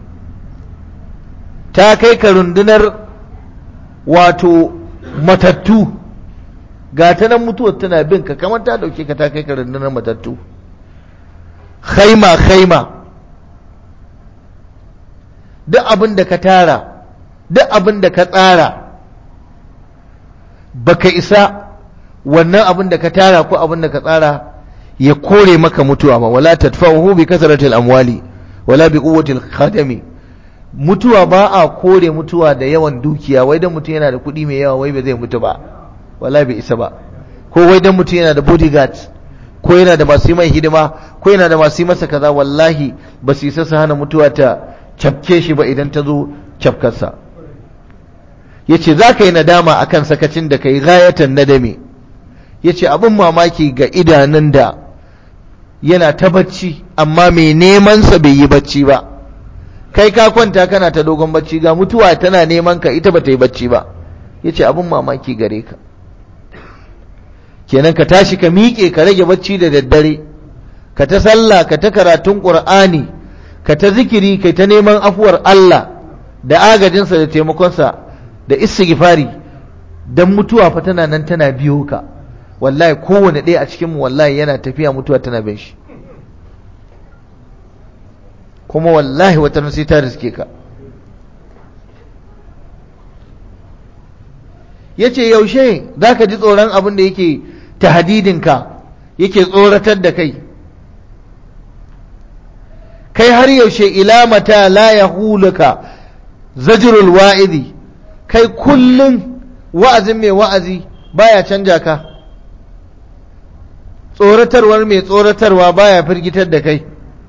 ta kai ka rundunar wato matattu ga ta nan mutuwar tana bin ka kamar ta ɗauke ka ta kai ka rundunar matattu khaima khaima duk abin da ka tara duk abin da ka tsara baka isa wannan abin da ka tara ko abin da ka tsara ya kore maka mutuwa ba wala tadfa'uhu bi kasratil amwali wala bi quwwatil khadami mutuwa ba a kore mutuwa da yawan dukiya wai dan mutum yana da kuɗi mai yawa wai ba zai mutu ba wala bai isa ba ko wai dan mutum yana da bodyguards ko yana da masu yi mai hidima ko yana da masu yi masa kaza wallahi ba su isa su hana mutuwa ta cafke shi ba idan ta zo cafkarsa ya ce za ka yi nadama a kan sakacin da ka yi gayatan nadami ya ce abin mamaki ga idanun da yana ta bacci amma mai nemansa bai yi bacci ba kai ka kwanta kana ta dogon bacci ga mutuwa tana neman ka ita ba ta yi bacci ba ya ce abin mamaki gare ka kenan ka tashi ka miƙe ka rage bacci da daddare ka ta sallah ka ta karatun ƙur'ani ka ta zikiri kai ta neman afuwar Allah da agajinsa da taimakonsa da istighfari dan mutuwa fa tana nan tana biyo ka wallahi kowane ɗaya a cikinmu wallahi yana tafiya mutuwa tana bin shi kuma wallahi wata sai ta riske ka yace yaushe zaka ji tsoron abin da yake tahdidinka yake tsoratar da kai kai har yaushe ila mata la yahuluka zajrul wa'idi kai kullun wa'azin mai wa'azi baya canja ka tsoratarwar mai tsoratarwa baya firgitar da kai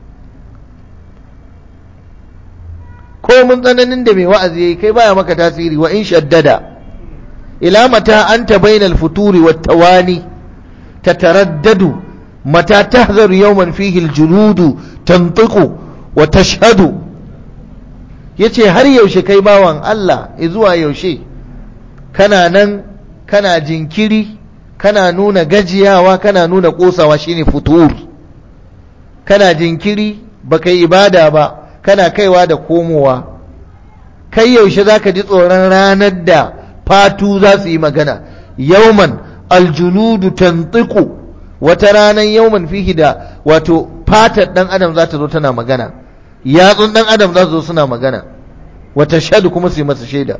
ko mun tsananin da mai wa'azi yayi kai baya maka tasiri wa in shaddada ila mata anta bainal futuri wat tawani tataraddadu mata tahzaru yawman fihi aljuludu tantiqu wa tashhadu yace har yaushe kai bawan Allah zuwa yaushe kana nan kana jinkiri kana nuna gajiyawa kana nuna kosawa shine futur kana jinkiri baka yi ibada ba kana kaiwa da komowa kai yaushe zaka ji tsoron ranar da fatu za su yi magana yawman aljuludu tantiqu wata ranar yawman fihi da wato fatar dan adam za ta zo tana magana yatsun dan adam za su zo suna magana wata shadu kuma su yi masa shaida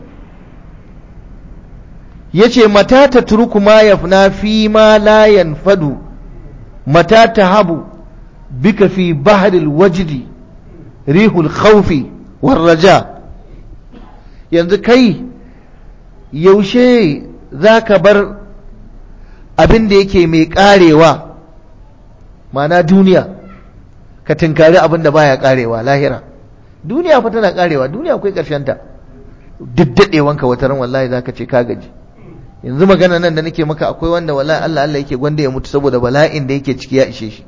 yace mata ta turku ma yafna fi ma la yanfadu mata tahabu bika fi bahril wajdi rihul khawfi war raja yanzu kai yaushe zaka bar abin da yake mai karewa mana duniya ka tinkari abin da baya karewa lahira duniya fa tana karewa duniya akwai karshen ta duk dadewanka wataran wallahi zaka ce ka gaji yanzu magana nan da nake maka akwai wanda wallahi Allah Allah yake gwanda ya mutu saboda bala'in da yake ciki ya ishe shi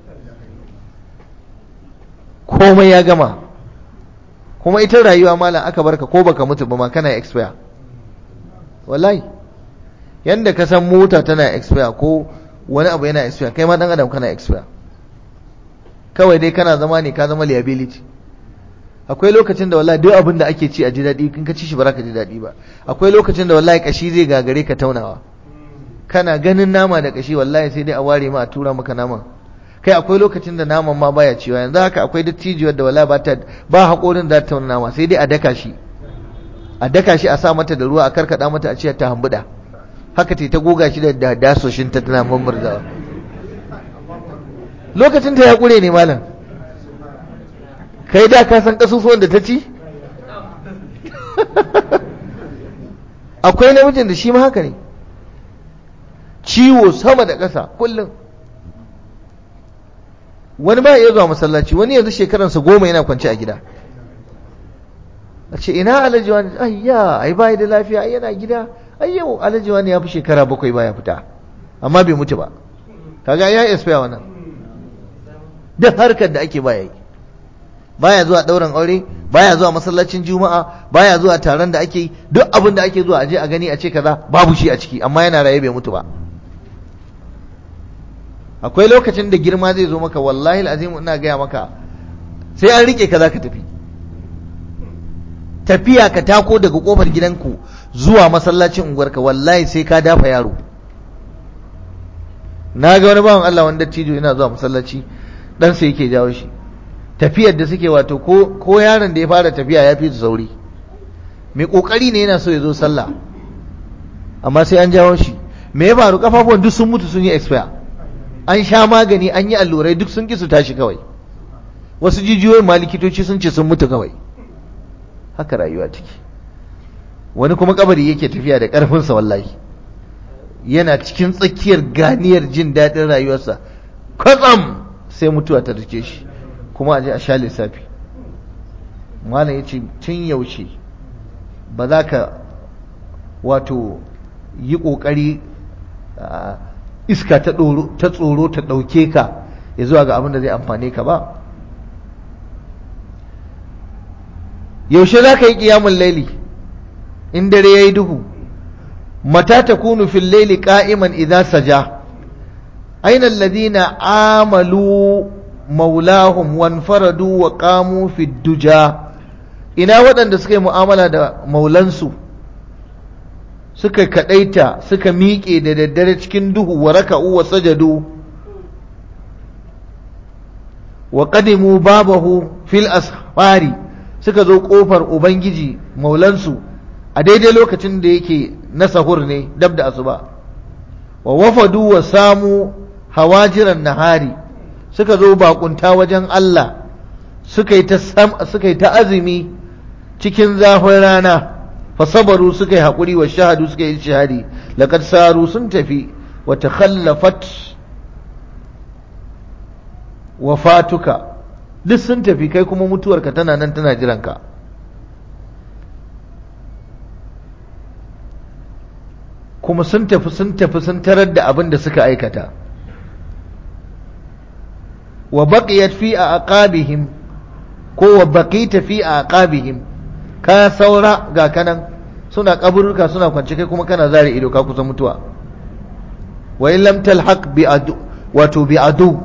komai ya gama kuma ita rayuwa malam aka barka ko baka mutu ba ma kana expire wallahi yanda ka san mota tana expire ko wani abu yana expire kai ma dan adam kana expire kawai dai kana zama ne ka zama liability akwai lokacin da wallahi duk abin da ake ci a ji daɗi kin ka ci shi ba za ka ji daɗi ba akwai lokacin da wallahi kashi zai gagare ka taunawa kana ganin nama da kashi wallahi sai dai a ware ma a tura maka naman kai akwai lokacin da naman ma baya ciwa yanzu haka akwai dattijiyar da wallahi ba ta ba haƙorin da ta tauna nama sai dai a daka shi a daka shi a sa mata da ruwa a karkada mata a ce ta hambuda haka ta goga shi da dasoshin ta tana mamurzawa. Lokacin ta ya kure ne malam, kai da ka san kasusuwan da ta ci. Akwai namijin da shi ma haka ne, ciwo sama da ƙasa kullum. Wani ba ya zuwa masallaci, wani yanzu shekaransa goma yana kwance a gida. A ce ina alhaji wani, ayya ai bai da lafiya, ai yana gida, ai yau alhaji wani ya fi shekara bakwai baya fita amma bai mutu ba. Kaga ya expire wannan. Duk harkar da ake baya yi, baya zuwa ɗaurin aure, baya zuwa masallacin juma'a, baya zuwa taron da ake yi, duk abin da ake zuwa aje a gani a ce kaza babu shi a ciki, amma yana raye bai mutu ba. Akwai lokacin da girma zai zo maka, wallahi alazim ina gaya maka, sai an rike ka za ka tafi. Tafiya ka tako daga kofar gidanku zuwa masallacin unguwarka, wallahi sai ka dafa yaro. Na ga wani bawan Allah wanda dattijo yana zuwa masallaci, ɗansa yake jawo shi. Tafiyar da suke wato ko, ko yaron da ya fara tafiya ya fi su sauri. Mai ƙoƙari ne yana so ya zo sallah, amma sai an jawo shi. Me ya faru? Kafafuwan duk sun mutu, sun yi expire. An sha magani, an yi allurai, duk sun ki su tashi kawai. Wasu jijiyoyin ma likitoci sun ce sun mutu kawai. Haka rayuwa take. Wani kuma kabari yake tafiya da ƙarfinsa wallahi, yana cikin tsakiyar ganiyar jin daɗin rayuwarsa, kwatsam sai mutuwa ta rike shi, kuma a je a sha lissafi. Malam ya ce tun yaushe ba za ka wato yi ƙoƙari iska ta tsoro ta ɗauke ka ya zuwa ga abin da zai amfane ka ba. Yaushe za ka yi ƙiyamun laili in dare ya yi duhu? Mata ta kunu fil laili ƙa'iman idza saja, aina alladhina amalu maulahum wanfaradu wa qamu fid duja. Ina waɗanda suka yi mu'amala da maulansu, suka kadaita, suka miƙe da daddare cikin duhu, wa raka'u wa sajadu wa qadimu babahu fil asfari, suka zo kofar ubangiji maulansu a daidai lokacin da yake na sahur ne dab da asuba. Wa wafadu wa samu hawajiran nahari, suka zo bakunta wajen Allah, suka yi ta suka yi ta azumi cikin zafin rana. Fa sabaru, suka yi haƙuri, wa shahadu, suka yi shahadi. Laqad saru, sun tafi. Wa takhallafat wafatuka, duk sun tafi, kai kuma mutuwarka tana nan tana jiranka. Kuma sun tafi sun tafi sun tarar da abin da suka aikata. Wa baqiyat fi aqabihim, ko wa baqita fi aqabihim, ka saura ga kanan suna kaburruka suna kwance, kai kuma kana zare ido ka kusa mutuwa. Wa in lam talhaq bi adu, wato bi adu,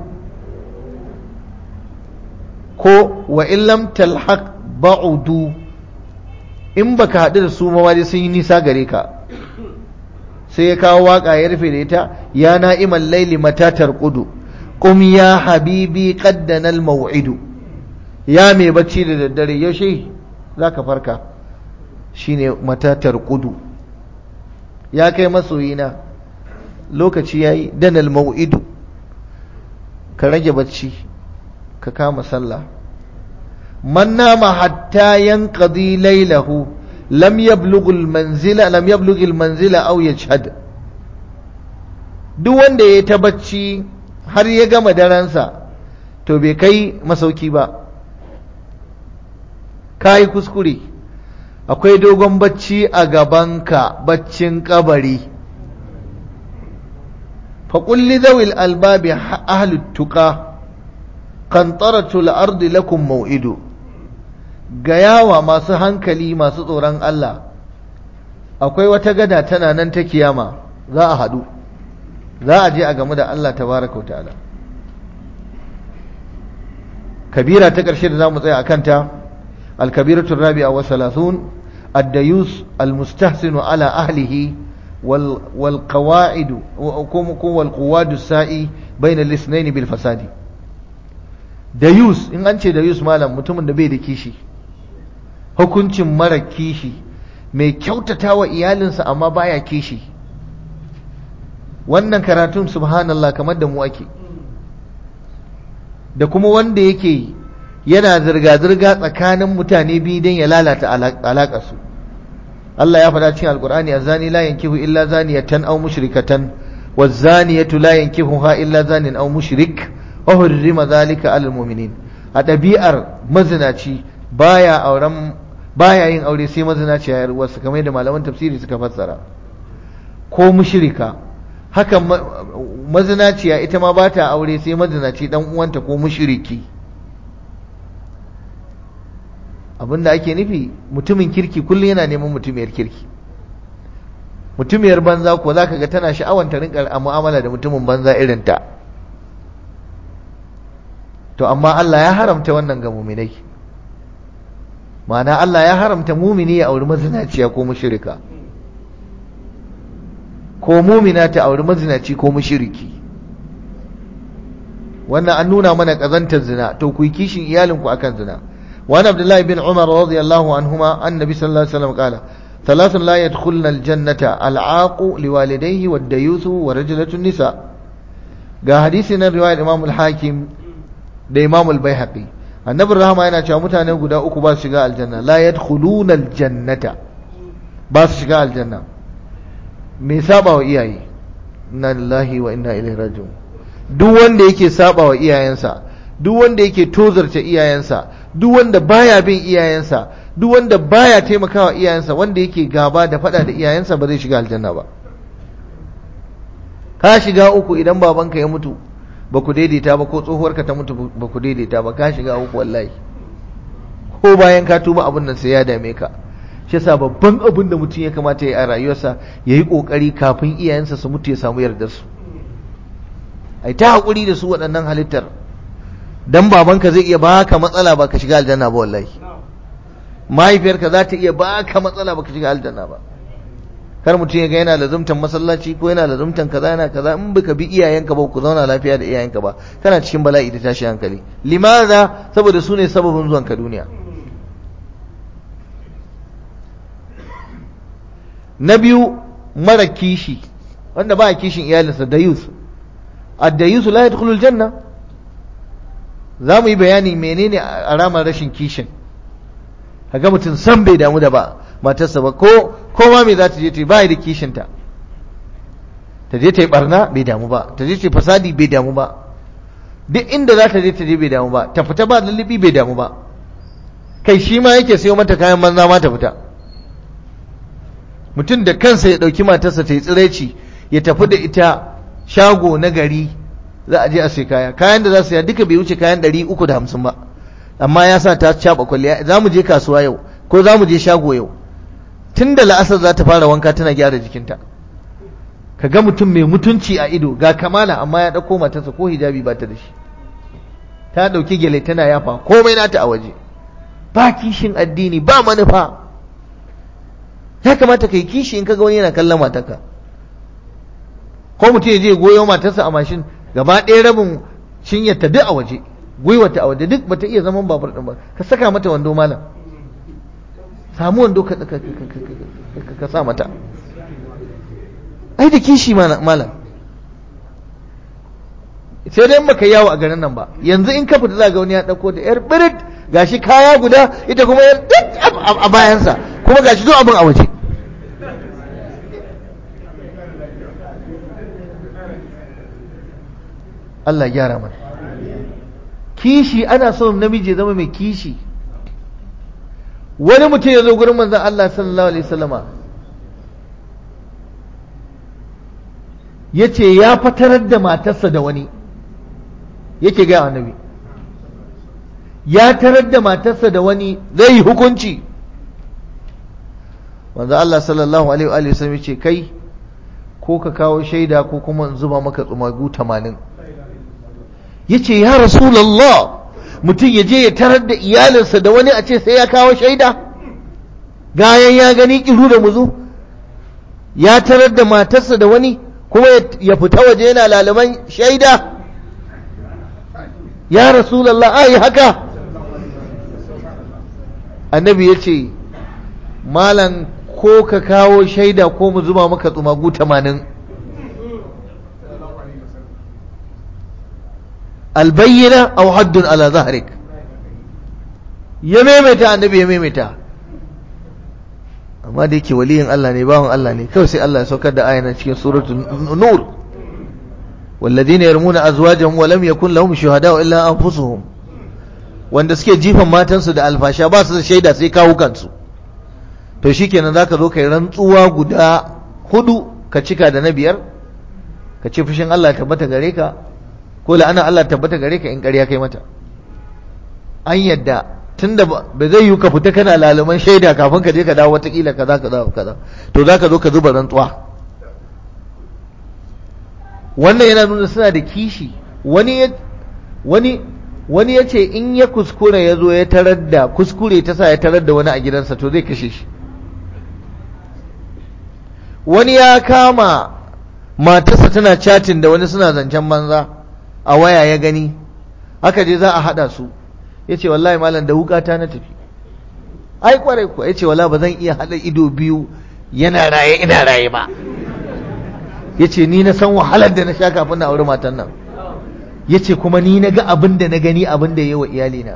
ko wa in lam talhaq ba'udu, in baka haɗu da su ma dai sun yi nisa gare ka. Sai ya kawo waka ya rufe da ita, ya na'imal laili mata tarqudu, qum ya habibi qaddana al maw'idu. Ya mai bacci da daddare, yaushe zaka farka? Shine mata tarqudu. Ya kai masoyina, lokaci yayi, danal maw'idu, ka rage bacci, ka kama sallah. Man nama hatta yanqadi laylahu lam yablugh al-manzila lam yablugh al-manzila aw yajhad. Duk wanda yayi ta bacci har ya gama daransa, to bai kai masauki ba, kai kuskure. Akwai dogon bacci a gabanka, baccin kabari. fa qul li dhawil albabi ahlut tuqa qantaratul ardi lakum maw'idu. Gayawa masu hankali masu tsoron Allah, akwai wata gada tana nan ta kiyama, za a haɗu, za a je a gamu da Allah tabaraka wa ta'ala. Kabira ta ƙarshe da za mu tsaya a kanta, al-kabiratu rabi'a wa salasun, ad-dayus al-mustahsinu ala ahlihi wal wal qawa'id wal quwad as-sa'i bayna al-ithnayn bil fasadi. Dayus, in an ce dayus malam, mutumin da bai da kishi, hukuncin mara kishi mai kyautata wa iyalinsa amma baya kishi. Wannan karatun subhanallah kamar da mu ake. Da kuma wanda yake yana zirga-zirga tsakanin mutane biyu don ya lalata alaƙarsu. Allah ya faɗa cikin Alƙur'ani, azani la yankihu illa zaniyatan aw mushrikatan wazaniyatu la yankihuha illa zanin aw mushrik wa hurrima zalika alal mu'minin. A ɗabi'ar mazinaci baya auren baya yin aure sai mazinaci ya yarwarsa, kamar yadda malaman tafsiri suka fassara, ko mushrika. Haka mazinaciya ita ma ba ta aure sai mazinaci dan uwanta ko mushriki. Abinda ake nufi mutumin kirki kullum yana neman mutumiyar kirki. Mutumiyar banza ko zaka ga tana sha'awar ta rinka mu'amala da mutumin banza irin ta. To amma Allah ya haramta wannan ga mu'minai. Ma'ana Allah ya haramta mu'mini ya auri mazinaciya ko mushrika, ko mu'mina ta auri mazinaci ko mushriki. Wannan an nuna mana kazantar zina, to ku yi kishin iyalinku akan zina. وعن عبد الله بن عمر رضي الله عنهما أن النبي صلى الله عليه وسلم قال ثلاث لا يدخلن الجنة العاق لوالديه والديوث ورجلة النساء. قال حديثنا رواية الإمام الحاكم ده إمام البيهقي. النبي الرحمة هنا شاء متى نقول أكو باس شقاء الجنة لا يدخلون الجنة باس شقاء الجنة ميسابة وإياي إنا لله وإنا إليه راجعون. duk wanda yake saba wa iyayensa, duk wanda yake tozarta iyayensa, duk wanda baya bin iyayensa, duk wanda baya taimakawa iyayensa, wanda yake gaba da fada da iyayensa ba zai shiga aljanna ba. Ka shiga uku idan babanka ya mutu ba ku daidaita ba, ko tsohuwarka ta mutu ba ku daidaita ba, ka shiga uku wallahi. Ko bayan ka tuba abin nan sai ya dame ka. Shi yasa babban abin da mutum ya kamata ya yi a rayuwarsa ya yi kokari kafin iyayensa su mutu ya samu yardar su. Ai ta hakuri da su waɗannan halittar. Dan babanka zai iya baka matsala ba ka shiga aljanna ba wallahi. Mahaifiyarka za ta iya baka matsala ba ka shiga aljanna ba. Kar mutum ya ga yana lazumtan masallaci ko yana lazumtan kaza yana kaza, in baka bi iyayenka ba ku zauna lafiya da iyayenka ba, kana cikin bala'i da tashi hankali. Limaza? Saboda su ne sababin zuwan ka duniya. Na biyu, mara kishi, wanda ba kishin iyalinsa, dayus. Ad-dayus la yadkhulul janna. Za mu yi bayani menene alamar rashin kishin. Kaga mutum san bai damu da ba matarsa ba, ko ko ma me za ta je ta yi, ba da kishinta. Ta je ta yi barna bai damu ba, ta je ta yi fasadi bai damu ba, duk inda za ta je ta je bai damu ba, ta fita ba lullubi bai damu ba, kai shi ma yake sayo mata kayan banza ma ta fita. Mutum da kansa ya ɗauki matarsa ta yi tsiraici ya tafi da ita shago na gari, za a je a sai kaya, kayan da za su ya duka bai wuce kayan ɗari uku da hamsin ba, amma ya sa ta caɓa kwalliya. Za mu je kasuwa yau ko za mu je shago yau, tun da la'asar za ta fara wanka tana gyara jikinta. Ka ga mutum mai mutunci a ido ga kamala, amma ya ɗauko matarsa ko hijabi ba ta da shi, ta ɗauki gyale tana yafa komai nata a waje, ba kishin addini ba manufa. Ya kamata ka yi kishi in ka ga wani yana kallon matarka. Ko mutum ya je goyo matarsa a mashin, gaba ɗaya rabin cinyarta duk a waje, gwiwarta a waje, duk bata iya zaman babur ɗin ba, ka saka mata wando malam, samu wando ka ka sa mata, ai da kishi malam. Sai dai baka yawo a garin nan ba, yanzu in ka fita za ga wani ya ɗauko da yar birit, gashi kaya guda, ita kuma yar duk a bayansa, kuma gashi duk abin a waje. Allah gyara mana. Kishi, ana son namiji ya zama mai kishi. Wani mutum ya zo gurin manzon Allah sallallahu alaihi wasallama, yace ya fatarar da matarsa da wani, yake ga annabi ya tarar da matarsa da wani, zai yi hukunci. manzon Allah sallallahu alaihi wasallam yace kai, ko ka kawo shaida ko kuma in zuba maka tsumagu tamanin. Yace ya Rasulullah, mutum ya je ya tarar da iyalinsa da wani a ce sai ya kawo shaida, gayan ya gani kiru da muzu, ya tarar da matarsa da wani kuma ya fita waje yana lalaban shaida. Ya Rasulullah, ai haka? Annabi ya ce malan ko ka kawo shaida ko mu zuba maka tsumagu tamanin. albayyana aw haddun ala zahrik. Ya maimaita annabi ya maimaita, amma da yake waliyin Allah ne, bawan Allah ne, kawai sai Allah ya saukar da ayana cikin suratul nur, walladhina yarmuna azwajahum wa lam yakun lahum shuhada illa anfusuhum, wanda suke jifan matansu da alfasha ba su da shaida sai kawo kansu. To shikenan zaka zo kai rantsuwa guda hudu ka cika da na biyar, ka ce fushin Allah tabbata gare ka ko la'ana Allah tabbata gare ka in ƙarya kai mata. An yadda tunda ba zai yi ka fita kana laluman shaida kafin ka je ka dawo watakila kaza kaza kaza, to zaka zo ka zuba rantsuwa. Wannan yana nuna suna da kishi. Wani wani wani ya ce in ya kuskure ya zo ya tarar da kuskure ta sa ya tarar da wani a gidansa to zai kashe shi. Wani ya kama matarsa tana chatting da wani suna zancen banza a waya ya gani, aka je za a hada su, ya ce wallahi malam da wukata na tafi. Ai kwarai kuwa, ya ce wala ba zan iya hada ido biyu yana raye ina raye ba. Ya ce ni na san wahalar da na sha kafin na auri matan nan. Ya ce kuma ni na ga abin da na gani, abin da ya yi wa iyalina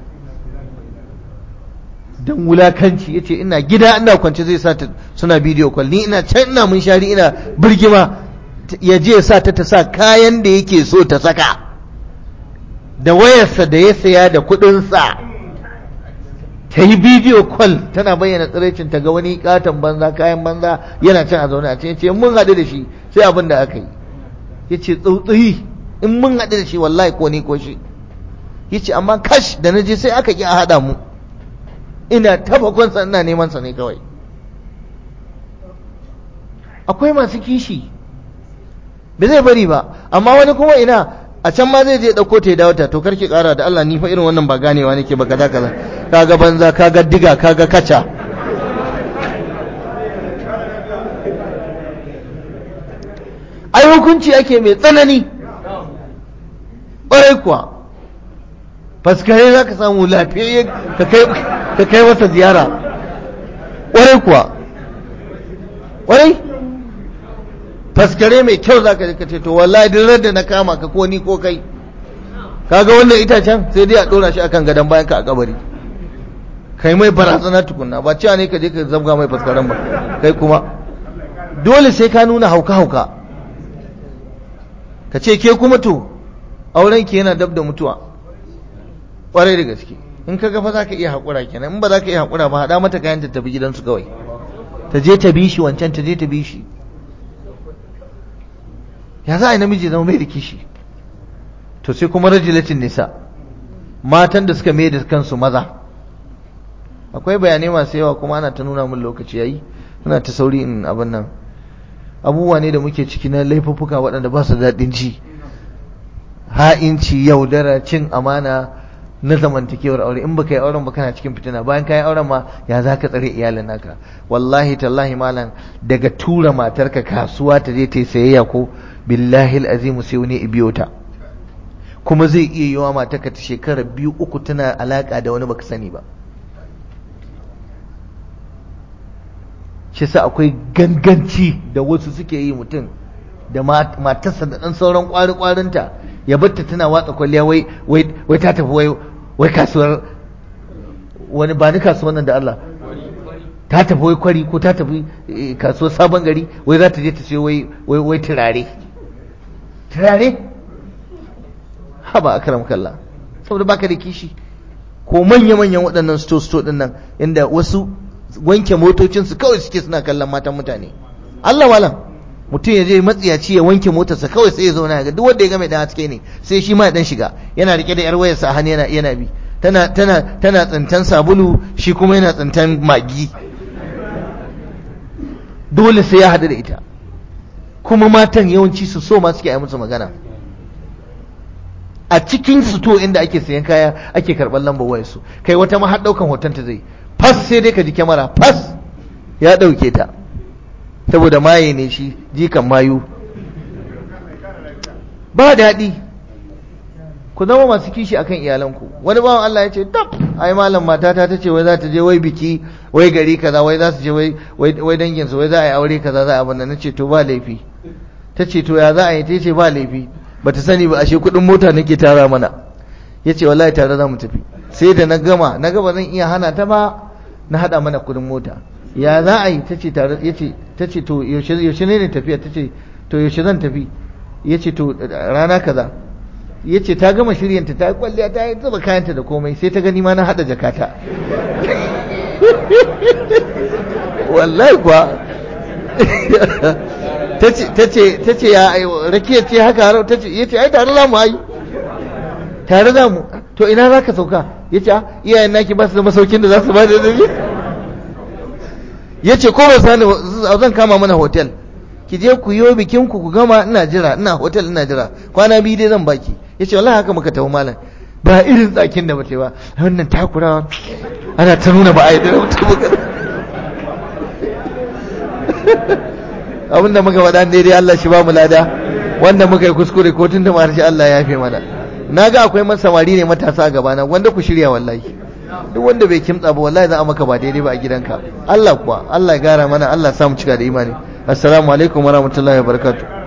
don wulakanci. Ya ce ina gida ina kwance zai sa ta suna bidiyo kwal, ni ina can ina mun shari ina birgima, ya je sa ta ta sa kayan da yake so ta saka da wayarsa da ya saya da kudinsa, ta yi bidiyo kwal tana bayyana tsiraicin ta ga wani katon banza kayan banza yana can a zaune a ce mun haɗu da shi sai abin da aka yi. Ya ce tsautsayi in mun haɗu da shi wallahi ko ni ko shi. Ya ce amma kash da na je sai aka ƙi a haɗa mu, ina tabakonsa ina neman sa ne kawai. Akwai masu kishi ba zai bari ba, amma wani kuma ina a can ma zai je ɗauko ta ya dawo ta, to karki ƙara da Allah ni fa irin wannan ba ganewa nake ba kaza kaza, kaga banza kaga diga kaga kaca. Ai hukunci ake mai tsanani ƙwarai kuwa. Faskare za ka samu lafiyayye ka kai masa ziyara ƙwarai kuwa, ƙwarai faskare mai kyau za ka ce to wallahi duk da na kama ka ko ni ko kai, kaga wannan itacen sai dai a ɗora shi akan gadon bayan ka a kabari, kai mai barazana tukunna, ba cewa ne ka je ka zabga mai faskaren ba, kai kuma dole sai ka nuna hauka hauka, ka ce ke kuma to auren ki yana dab da mutuwa ƙwarai da gaske, in ka ga fa za ka iya haƙura kenan, in ba za ka iya haƙura ba haɗa mata kayan ta tafi gidansu kawai, ta je ta bi shi wancan, ta je ta bi shi. Ya za a yi namiji zama mai da kishi? To sai kuma rajilatin nisa, matan da suka mai da kansu maza. Akwai bayanai masu yawa kuma ana ta nuna mun lokaci yayi, ina ta sauri in abin nan. Abubuwa ne da muke ciki na laifuffuka waɗanda ba su daɗin ji, ha'inci, yaudara, cin amana na zamantakewar aure. In baka yi auren ba kana cikin fitina, bayan ka yi auren ma ya za ka tsare iyalin naka. Wallahi tallahi malam, daga tura matarka kasuwa ta je ta yi sayayya ko billahi al'azimu sai wani ibiyo ta, kuma zai iya yiwa matarka ta shekara biyu uku tana alaka da wani baka sani ba. shi sa akwai ganganci da wasu suke yi, mutum da matarsa da ɗan sauran ƙwari-ƙwarinta ya batta tana watsa kwalliya wai wai ta tafi wai wai kasuwar wani, ba ni kasuwar nan da Allah, ta tafi wai kwari ko ta tafi kasuwar sabon gari, wai za ta je ta ce wai wai turare turare haba akram kallah, saboda baka da kishi. Ko manya-manyan waɗannan sto-sto ɗin nan inda wasu wanke motocinsu kawai suke suna kallon matan mutane. Allah walam, mutum ya je matsiyaci ya wanke motarsa kawai sai ya zauna ga duk wanda ya ga mai dan haske ne sai shi ma ya dan shiga, yana rike da yar wayarsa a hannu yana yana bi, tana tana tana tsintan sabulu shi kuma yana tsintan magi, dole sai ya hadu da ita. Kuma matan yawanci su so ma suke yi musu magana. A cikin sito inda ake sayan kaya ake karɓar lambar wayarsu, kai wata ma har ɗaukan hoton ta zai fas, sai dai ka ji kyamara fas ya ɗauke ta, saboda maye ne shi, jikan mayu. Ba daɗi, ku zama masu kishi akan iyalanku. Wani bawan Allah ya ce tab ai malam matata ta ce wai za ta je wai biki wai gari kaza wai za su je wai wai dangin su wai za a yi aure kaza za a abin nan. Nace to ba laifi. Ta ce to ya za a yi? Ta ce ba laifi. Bata sani ba ashe kuɗin mota nake tara mana. Ya ce wallahi tare za mu tafi. Sai da na gama na gaba zan iya hana ta ba, na hada mana kuɗin mota. Ya za a yi? Ta ce tare. Ya ce ta ce to yaushe yaushe ne ne tafiya? Ta ce to yaushe zan tafi? Ya ce to rana kaza. Ya ce ta gama shiryanta, ta yi kwalliya, ta yi zuba kayanta da komai, sai ta gani ma na haɗa jakata. Wallahi kuwa ta ce ya rakiya ce haka, ta ce ya ce ai tare za mu ai tare za mu. To ina za ka sauka? Ya ce iyayen naki ba su da masaukin da za su ba da zabi. Ya ce ko ba sani zan kama mana hotel, ki je ku yi bikin ku ku gama, ina jira, ina hotel ina jira, kwana biyu dai zan baki. Yace wallahi haka muka tafi malam, ba irin tsakin da muke ba, wannan takurawa ana ta nuna ba a yi da mutum muka. Abinda muka faɗa daidai Allah shi ba mu lada, wanda muka yi kuskure ko tun da ma shi Allah ya yafe mana. Na ga akwai man samari ne matasa a gabana, wanda ku shirya wallahi. Duk wanda bai kimtsa ba wallahi za a maka ba daidai ba a gidanka. Allah kuwa, Allah ya gara mana, Allah ya samu cika da imani. Assalamu alaikum warahmatullahi wabarakatuh.